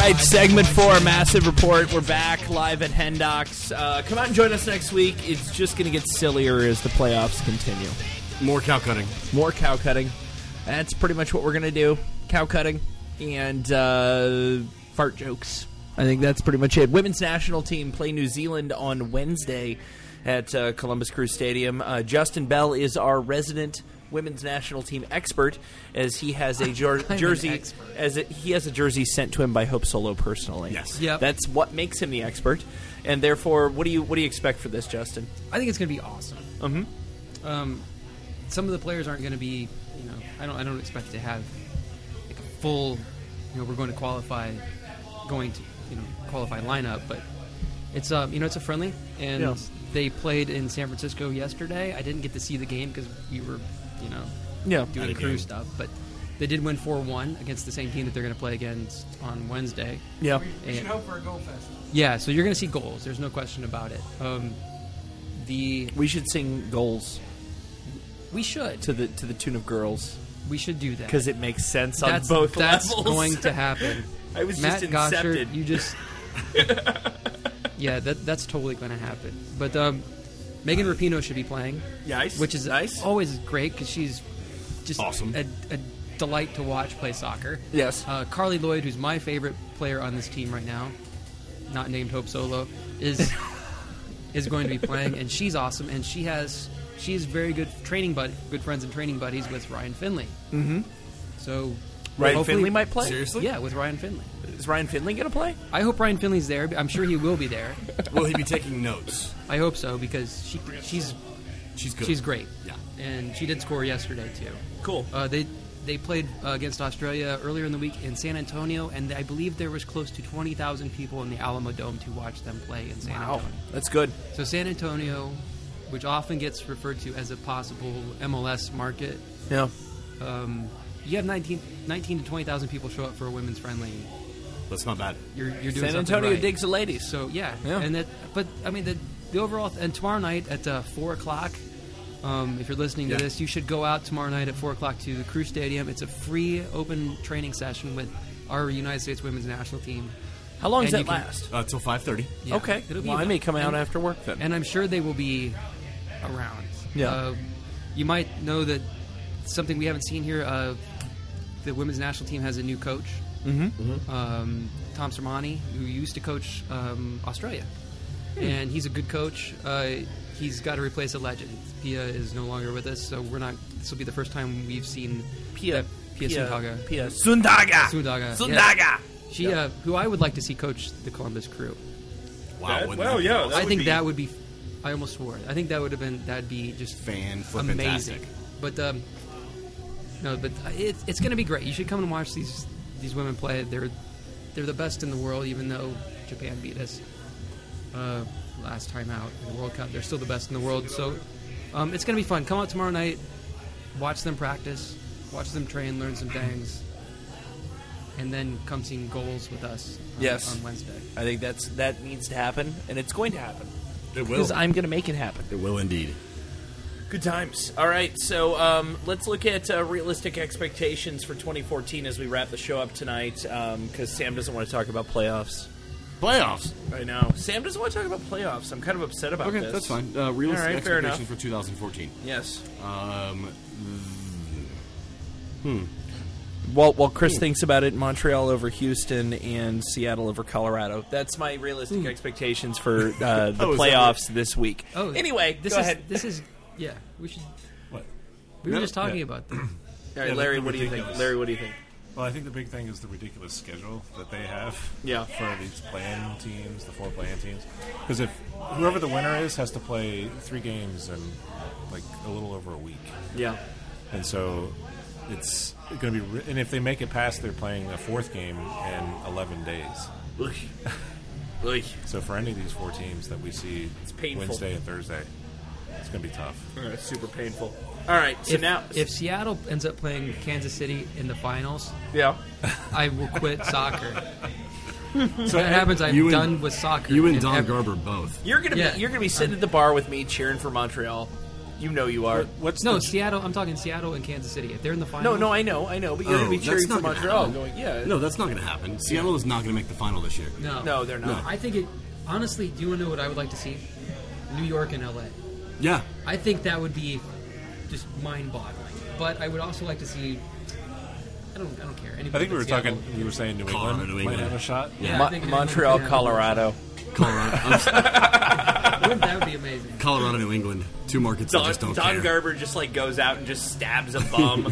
right, segment four, Massive Report. We're back live at Hendocks. Uh, come out and join us next week. It's just going to get sillier as the playoffs continue. More cow cutting. More cow cutting. That's pretty much what we're going to do. Cow cutting and uh, fart jokes. I think that's pretty much it. Women's national team play New Zealand on Wednesday at uh, Columbus Crew Stadium. Uh, Justin Bell is our resident women's national team expert, as he has a jer- jersey as it, he has a jersey sent to him by Hope Solo personally. Yes, yep. That's what makes him the expert. And therefore, what do you what do you expect for this, Justin? I think it's going to be awesome. Mm-hmm. Um, some of the players aren't going to be, you know, I don't I don't expect to have like a full, you know, we're going to qualify, going to you know qualify lineup, but it's um you know it's a friendly, and yeah. they played in San Francisco yesterday. I didn't get to see the game because we were, you know, yeah. doing crew stuff, but they did win four one against the same team that they're going to play against on Wednesday. Yeah. We, we should hope for a goal fest. Yeah, so you're going to see goals. There's no question about it. Um, the we should sing goals. We should to the to the tune of Girls. We should do that because it makes sense on that's, both that's levels. That's going to happen. I was Matt just Gossard, incepted. you just yeah, that that's totally going to happen. But um, Megan Rapinoe should be playing. Nice, which is nice. always great because she's just awesome. A, a delight to watch play soccer. Yes. Uh, Carly Lloyd, who's my favorite player on this team right now, not named Hope Solo, is is going to be playing, and she's awesome. And she has she's very good training bud, good friends and training buddies with Ryan Finley. Mm-hmm. So Ryan Finley might play. Seriously? Yeah, with Ryan Finley. Is Ryan Finley going to play? I hope Ryan Finley's there. I'm sure he will be there. Will he be taking notes? I hope so because she she's she's good. She's great. Yeah, and she did score yesterday too. Cool. Uh, they they played uh, against Australia earlier in the week in San Antonio, and I believe there was close to twenty thousand people in the Alamo Dome to watch them play in San wow. Antonio. That's good. So San Antonio, which often gets referred to as a possible M L S market. Yeah. Um, you have nineteen, nineteen to twenty thousand people show up for a women's friendly. That's not bad. You're, you're doing San Antonio right. digs the ladies. So yeah, yeah. and that. But I mean the the overall and tomorrow night at uh, four o'clock. Um, if you're listening to yeah. this, you should go out tomorrow night at four o'clock to the Crew Stadium. It's a free open training session with our United States Women's National Team. How long and does that can, last? Uh, till five thirty. Yeah, okay. It'll be well, about, I may come out and, after work then. And I'm sure they will be around. Yeah. Uh, you might know that something we haven't seen here. Uh, the Women's National Team has a new coach, mm-hmm. Mm-hmm. Um, Tom Sermani, who used to coach um, Australia. Hmm. And he's a good coach. Uh, he's got to replace a legend. Pia is no longer with us, so we're not. This will be the first time we've seen Pia Pia, Pia Sundhage. Pia Sundhage. Sundhage. Sundhage. Yeah. She, yeah. uh, who I would like to see coach the Columbus Crew. Wow. That, well, yeah. I think be... that would be. I almost swore. I think that would have been. That'd be just fan amazing. But um, no, but it's it's going to be great. You should come and watch these these women play. They're they're the best in the world, even though Japan beat us uh, last time out in the World Cup. They're still the best in the world. So um, it's going to be fun. Come out tomorrow night, watch them practice, watch them train, learn some things, and then come see goals with us. On, yes. on Wednesday. I think that's that needs to happen, and it's going to happen. It will. Because I'm going to make it happen. It will indeed. Good times. All right, so um, let's look at uh, realistic expectations for twenty fourteen as we wrap the show up tonight, because um, Sam doesn't want to talk about playoffs. Playoffs? I know. Sam doesn't want to talk about playoffs. I'm kind of upset about okay, this. Okay, that's fine. Uh, realistic right, expectations for twenty fourteen. Yes. Um, hmm. While, while Chris thinks about it, Montreal over Houston and Seattle over Colorado. That's my realistic Ooh. expectations for uh, the oh, playoffs this week. Oh, anyway, this go is, ahead. This is, yeah, we should. What? We were no, just talking yeah. about this. All right, yeah, Larry, the, the what do you think? Larry, what do you think? Well, I think the big thing is the ridiculous schedule that they have yeah. for these play-in teams, the four play-in teams. Because if whoever the winner is has to play three games in like a little over a week. Yeah. And so it's going to be, and if they make it past, they're playing a fourth game in eleven days. So for any of these four teams that we see it's painful. Wednesday and Thursday, it's going to be tough. All right, super painful. All right, so if, now if Seattle ends up playing Kansas City in the finals, yeah, I will quit soccer. So if that happens, I'm you done and, with soccer. You and Don ever. Garber both. You're gonna yeah. be you're gonna be sitting at the bar with me cheering for Montreal. You know you are. What's no the, Seattle? I'm talking Seattle and Kansas City. If they're in the final, No, no, I know, I know, but you're Oh, going to be that's cheering not for gonna Montreal. happen. Going, yeah. No, that's not going to happen. Seattle is not going to make the final this year. no, No, they're not. I think it. Honestly, do you want to know what I would like to see? New York and L A. Yeah. I think that would be just mind-boggling. But I would also like to see. I don't. I don't care. I Anybody think we but were Seattle. talking. You were saying New Colorado, England, New might England. have a shot. Yeah, Mo- I think New Montreal, England could have a Colorado. Colorado. I'm s- Wouldn't that be amazing? Colorado, New England. Two markets that Don, just don't Don care. Garber just like goes out and just stabs a bum.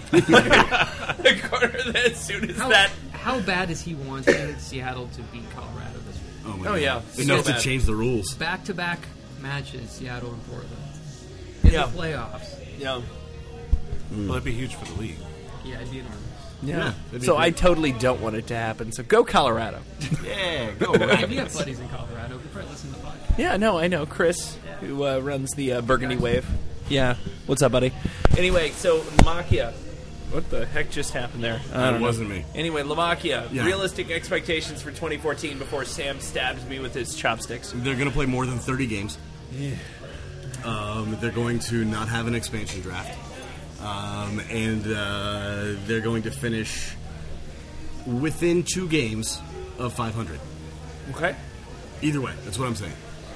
the corner as soon as How, that. how bad is he wanting Seattle to beat Colorado this week? Oh, my Oh, God. yeah. Enough So to bad. change the rules. Back-to-back matches, Seattle and Portland. In Yeah. the playoffs. Yeah. Well, that'd be huge for the league. Yeah, it'd be enormous. Yeah. Yeah, that'd be so great. I totally don't want it to happen. So go Colorado. Yeah, go If you have buddies in Colorado, you probably listen to the podcast. Yeah, no, I know. Chris, who uh, runs the uh, Burgundy Wave. Yeah. What's up, buddy? Anyway, so Lamakia. What the heck just happened there? I That don't know. wasn't me. Anyway, Lamakia. Yeah. Realistic expectations for twenty fourteen before Sam stabs me with his chopsticks. They're going to play more than thirty games. Yeah. Um, they're going to not have an expansion draft. Um, and uh, they're going to finish within two games of five hundred. Okay. Either way, that's what I'm saying.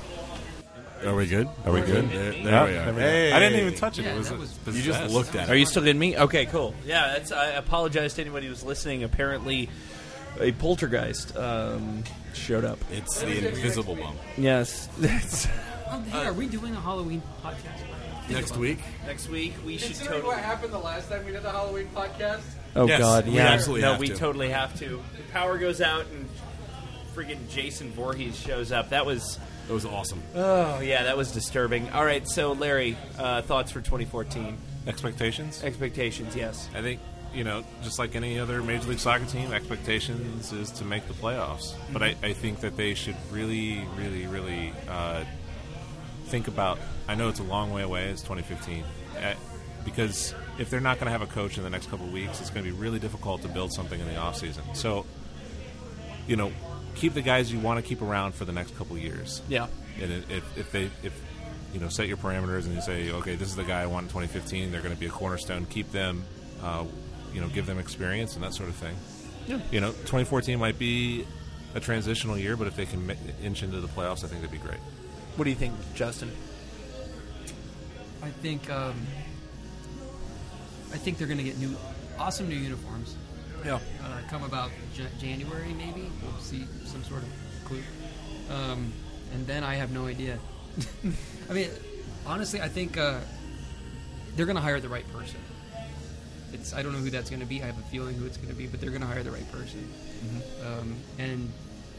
Are we good? Are we good? There, there Yeah, we are. there we are. Hey. I didn't even touch it. Yeah, it was, that was- a You just possessed. looked at Are it. you still getting me? Okay, cool. Yeah, that's. I apologize to anybody who's listening. Apparently, a poltergeist um, showed up. It's the invisible bump. Yes. That's, Oh, hey, are we doing a Halloween podcast? Next week? next week we should Considering totally. what happened the last time we did the Halloween podcast, Oh Yes, God, we yeah. absolutely no, have we to. totally have to. The power goes out and freaking Jason Voorhees shows up. That was. That was awesome. Oh yeah, that was disturbing. All right, so Larry, uh, thoughts for twenty fourteen? Expectations? Expectations, yes. I think, you know, just like any other Major League Soccer team, expectations is to make the playoffs. But I, I think that they should really, really, really uh, think about. I know it's a long way away. It's twenty fifteen, uh, because if they're not going to have a coach in the next couple of weeks, it's going to be really difficult to build something in the off season. So, you know, keep the guys you want to keep around for the next couple of years. Yeah. And it- if, if they if you know set your parameters and you say, okay, this is the guy I want in twenty fifteen. They're going to be a cornerstone. Keep them, uh, you know, give them experience and that sort of thing. Yeah. You know, twenty fourteen might be a transitional year, but if they can mi- inch into the playoffs, I think that'd be great. What do you think, Justin? I think um, I think they're going to get new, awesome new uniforms. Yeah. Uh, come about J- January, maybe we'll see some sort of clue. Um, and then I have no idea. I mean, honestly, I think uh, they're going to hire the right person. It's I don't know who that's going to be. I have a feeling who it's going to be, but they're going to hire the right person. Mm-hmm. Um, and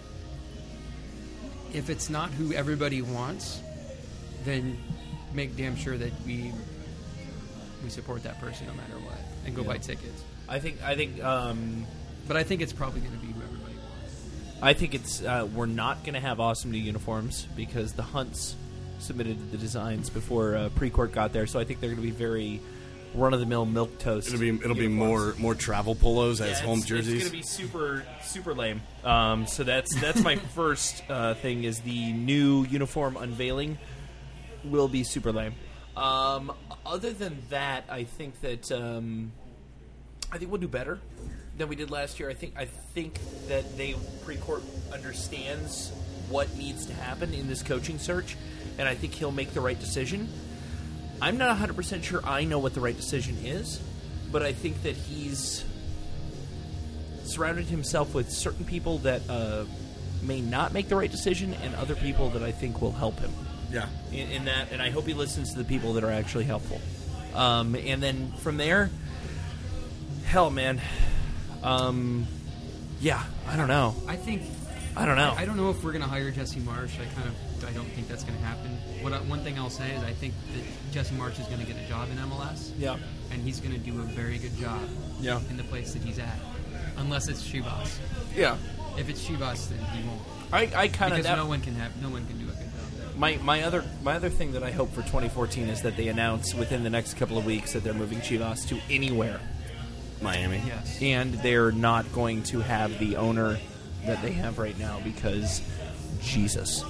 if it's not who everybody wants, then make damn sure that we we support that person no matter what and go Yeah. buy tickets. I think. I think. Um, But I think it's probably going to be who everybody wants. I think it's. Uh, we're not going to have awesome new uniforms because the Hunts submitted the designs before uh, Precourt got there. So I think they're going to be very run of the mill milk toast. It'll be it'll be uniforms. more more travel polos as Yeah, home it's, jerseys. It's going to be super super lame. Um, so that's that's my first uh, thing is the new uniform unveiling will be super lame. Um, other than that, I think that um, I think we'll do better than we did last year. I think I think that they Precourt understands what needs to happen in this coaching search, and I think he'll make the right decision. I'm not one hundred percent sure I know what the right decision is, but I think that he's surrounded himself with certain people that uh, may not make the right decision and other people that I think will help him. Yeah. In, in that, and I hope he listens to the people that are actually helpful. Um, and then from there, hell, man. Um, yeah, I don't know. I think I don't know. I, I don't know if we're going to hire Jesse Marsh. I kind of I don't think that's going to happen. What I, one thing I'll say is I think that Jesse Marsh is going to get a job in M L S. Yeah. And he's going to do a very good job. Yeah. In the place that he's at, unless it's Chivas. Yeah. If it's Chivas, then he won't. I, I kind of because no one can have no one can do a good job there. My my other my other thing that I hope for twenty fourteen is that they announce within the next couple of weeks that they're moving Chivas to anywhere. Miami. Yes. And they're not going to have the owner that they have right now because Jesus.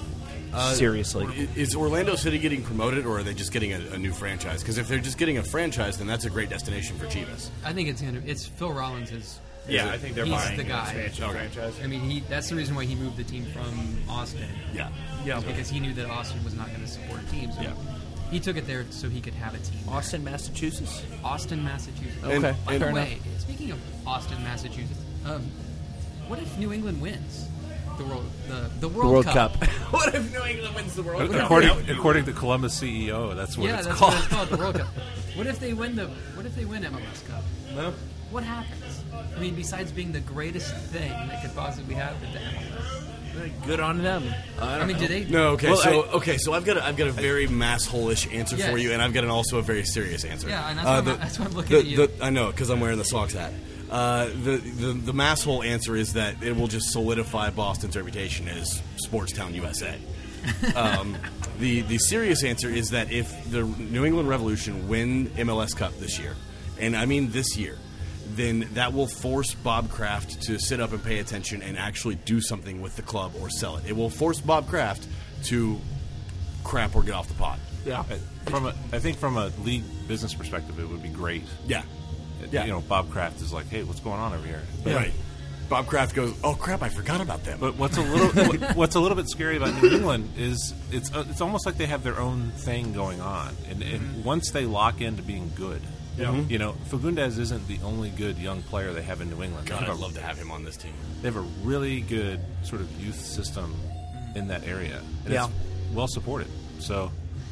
Uh, Seriously. i- Is Orlando City getting promoted, or are they just getting a, a new franchise? Because if they're just getting a franchise, then that's a great destination for Chivas. I think it's gonna. It's Phil Rollins is. Yeah, I think they're he's buying the an guy. expansion Okay. franchise. I mean, he. That's the reason why he moved the team from Austin. Yeah. Yeah. Because he knew that Austin was not going to support a team. So Yeah. he took it there so he could have a team. Austin, Massachusetts. Austin, Massachusetts. Okay, By fair the enough. way, speaking of Austin, Massachusetts, um, what if New England wins the world the the World, World Cup? Cup. What if New England wins the World Cup? According, That would be according to Columbus C E O, that's what yeah, it's that's called. what it's called, the World Cup. What if they win the? What if they win M L S Cup? No. What happens? I mean, besides being the greatest thing that could possibly happen to M L S. Good on them. I, I mean, do they? No, okay, Well, so I- okay, so I've got a, I've got a very mass-hole-ish answer Yes. for you, and I've got an also a very serious answer. Yeah, and that's Uh, why I'm- the- that's why I'm looking the- at you. the- I know because I'm wearing the Sox hat. Uh, the, the the mass-hole answer is that it will just solidify Boston's reputation as Sportstown U S A. um, the the serious answer is that if the New England Revolution win M L S Cup this year, and I mean this year, then that will force Bob Kraft to sit up and pay attention and actually do something with the club or sell it. It will force Bob Kraft to crap or get off the pot. Yeah. From a, I think from a league business perspective, it would be great. Yeah. Yeah. You know, Bob Kraft is like, hey, what's going on over here? But, Right. Bob Kraft goes, oh crap, I forgot about them. But what's a little what- what's a little bit scary about New England is it's uh, it's almost like they have their own thing going on, and, and once they lock into being good, Yeah. Mhm. you know, Fagundes isn't the only good young player they have in New England. God, They have I'd a- love to have him on this team. They have a really good sort of youth system in that area, and Yeah. it's well supported. So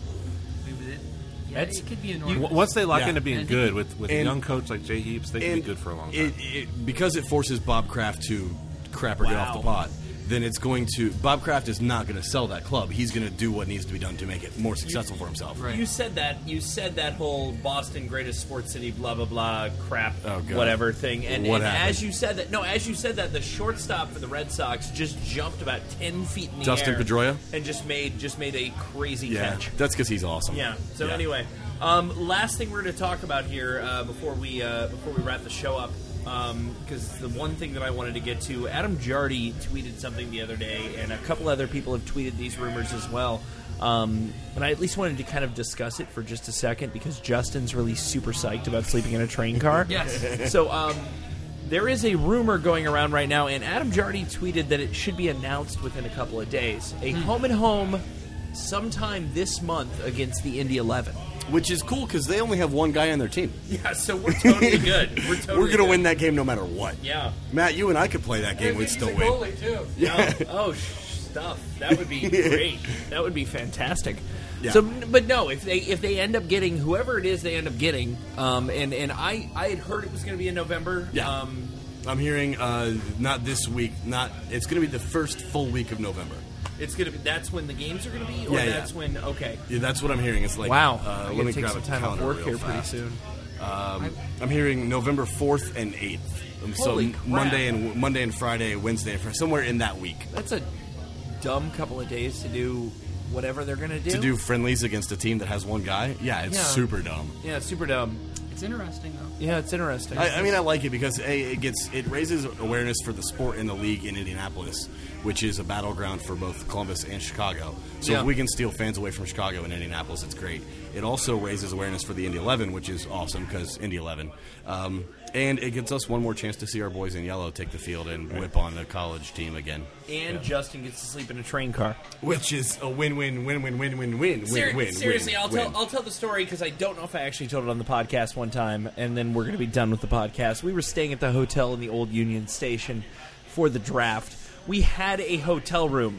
Maybe it, yeah, That's- it could be a w- normal. once they lock Yeah. into being And- good with with a and- young coach like Jay Heaps, they can be And good for a long time. It, it, because it forces Bob Kraft to crap or get off the Wow. pot, then it's going to Bob Kraft is not going to sell that club. He's going to do what needs to be done to make it more successful for himself. Right. You said that. You said that whole Boston greatest sports city, blah blah blah, crap, Oh, God. whatever thing. And, What and happened? as you said that, no, as you said that, the shortstop for the Red Sox just jumped about ten feet in the Dustin air, Pedroia? and just made just made a crazy Yeah, catch. that's because he's awesome. Yeah. So Yeah. anyway, um, last thing we're going to talk about here uh, before we uh, before we wrap the show up, because the one thing that I wanted to get to, Adam Jardy tweeted something the other day, and a couple other people have tweeted these rumors as well. Um, and I at least wanted to kind of discuss it for just a second because Justin's really super psyched about sleeping in a train car. Yes. So um, there is a rumor going around right now, and Adam Jardy tweeted that it should be announced within a couple of days. A home and home sometime this month against the Indy eleven. Which is cool because they only have one guy on their team. Yeah, so we're totally good. We're totally We're going to good. win that game no matter what. Yeah. Matt, you and I could play that game. We'd still He's a win. goalie, too. Yeah. Oh, sh- stuff. That would be great. That would be fantastic. Yeah. So, but no, if they if they end up getting whoever it is, they end up getting. Um, and and I I had heard it was going to be in November. Yeah. Um, I'm hearing uh, not this week. Not it's going to be the first full week of November. it's gonna be. That's when the games are going to be, or Yeah, yeah. that's when. Okay. Yeah, that's what I'm hearing. It's like Wow. Uh, I let gotta me take grab some a time off calendar work real here pretty fast. soon. Um, I'm hearing November fourth and eighth. Um, so Holy crap. Monday and Monday and Friday, Wednesday and Friday, somewhere in that week. That's a dumb couple of days to do whatever they're going to do. To do friendlies against a team that has one guy, yeah, it's Yeah. super dumb. Yeah, super dumb. It's interesting though. Yeah, it's interesting. I, I mean, I like it because a, it gets it raises awareness for the sport in the league in Indianapolis, which is a battleground for both Columbus and Chicago. So Yeah. if we can steal fans away from Chicago and Indianapolis, it's great. It also raises awareness for the Indy eleven, which is awesome because Indy eleven, um, and it gives us one more chance to see our boys in yellow take the field and whip on the college team again. and Justin gets to sleep in a train car. Which is a win-win, win-win, win-win, win, Ser- win, win. seriously, win, I'll win. tell I'll tell the story because I don't know if I actually told it on the podcast one time, and then we're going to be done with the podcast. We were staying at the hotel in the old Union Station for the draft. We had a hotel room,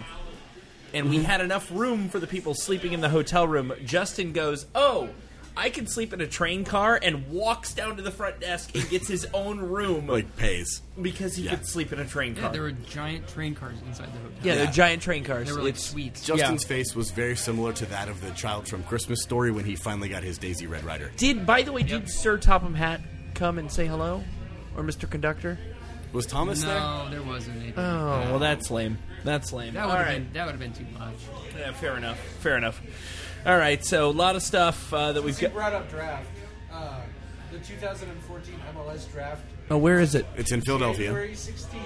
and we had enough room for the people sleeping in the hotel room. Justin goes, "Oh, I can sleep in a train car," and walks down to the front desk and gets his own room, like pays because he Yeah. could sleep in a train Yeah, car. there were giant train cars inside the hotel. Yeah, Yeah. they're giant train cars. They were like It's- suites. Justin's face was very similar to that of the child from Christmas Story when he finally got his Daisy Red Ryder. Did, by the way, did Sir Topham Hatt come and say hello? Or Mister Conductor? Was Thomas there? No, there wasn't anything. Oh, well, that's lame. That's lame. That All would have right. been that would have been too much. Yeah, fair enough. Fair enough. All right, so a lot of stuff uh, that we've Since you got. brought up draft, uh, the two thousand fourteen M L S draft. Oh, where is it? It's in Philadelphia. January sixteenth.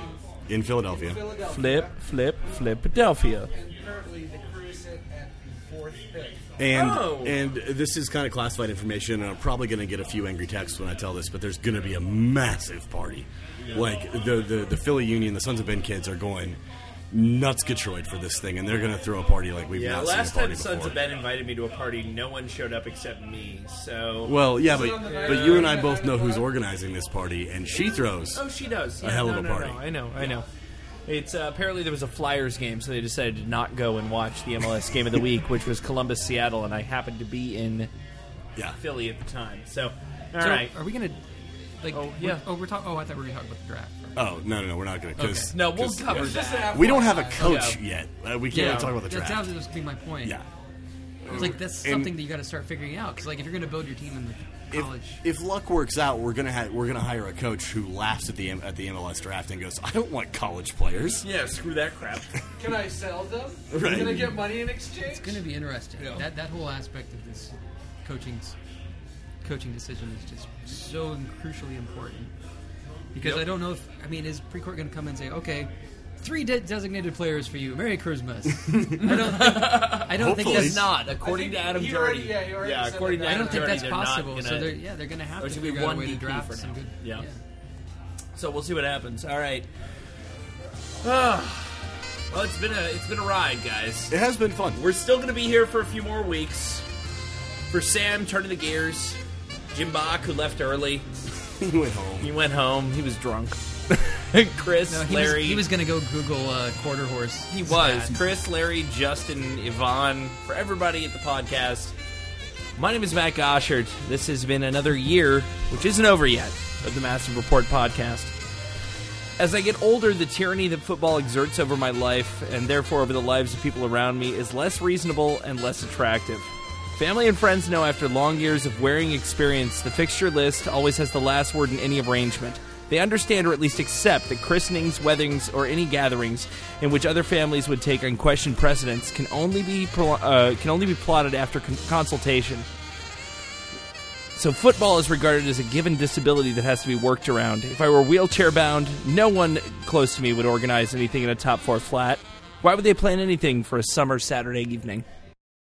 In Philadelphia. Flip, flip, Philadelphia. And currently the Crew sit at the fourth pick. And Oh. and this is kind of classified information, and I'm probably going to get a few angry texts when I tell this, but there's going to be a massive party. Like, the, the, the Philly Union, the Sons of Ben kids are going nuts Detroit for this thing, and they're going to throw a party like we've Yeah, not last seen a party time Sons before. of Ben invited me to a party, no one showed up except me. So Well, yeah, but but you and I both know who's organizing this party, and she throws oh, she does a Yeah, hell no, of a no, party. No, I know, I know. It's uh, apparently there was a Flyers game, so they decided to not go and watch the M L S game of the week, which was Columbus Seattle, and I happened to be in yeah. Philly at the time. So, all so right. are we gonna like? Oh, we're- yeah. Oh, we're talking. Oh, I thought we were gonna talk about the draft. Oh, no, no, no, we're not going to. Okay. No, we'll cover that. We don't have a coach Okay. yet. Uh, we can't Yeah, really talk about the that's draft. that was be my point. Yeah. It's like that's And- something that you got to start figuring out because like if you're going to build your team in the If, college, if luck works out, we're gonna ha- we're gonna hire a coach who laughs at the M- at the M L S draft and goes, "I don't want college players." Yeah, screw that crap. Can I sell them? Right. Can I get money in exchange? it's going to be interesting. That that whole aspect of this coaching's coaching decision is just so crucially important because Yep. I don't know if I mean is Precourt going to come and say, okay, three de- designated players for you, Merry Christmas. I don't think, I don't think Hopefully that's not, according to Adam he Dirty. already- yeah, he already yeah, said according that. to I Adam don't think Dirty, that's they're not possible. gonna- So they're, yeah, they're going to have There's to gonna be figure out one a way D to P draft for some now. good. Yeah. So we'll see what happens. All right. Well, it's been a it's been a ride, guys. It has been fun. We're still going to be here for a few more weeks. For Sam, turning the gears. Jim Bach, who left early. He went home. He went home. He was drunk. Chris, No, he Larry. was, he was going to go Google uh, quarter horse. He was. Chris, Larry, Justin, Yvonne, for everybody at the podcast. My name is Matt Goshert. This has been another year, which isn't over yet, of the Massive Report podcast. As I get older, the tyranny that football exerts over my life, and therefore over the lives of people around me, is less reasonable and less attractive. Family and friends know after long years of wearing experience, the fixture list always has the last word in any arrangement. They understand or at least accept that christenings, weddings, or any gatherings in which other families would take unquestioned precedence can only be pro- uh, can only be plotted after con- consultation. So football is regarded as a given disability that has to be worked around. If I were wheelchair bound, no one close to me would organize anything in a top four flat. Why would they plan anything for a summer Saturday evening?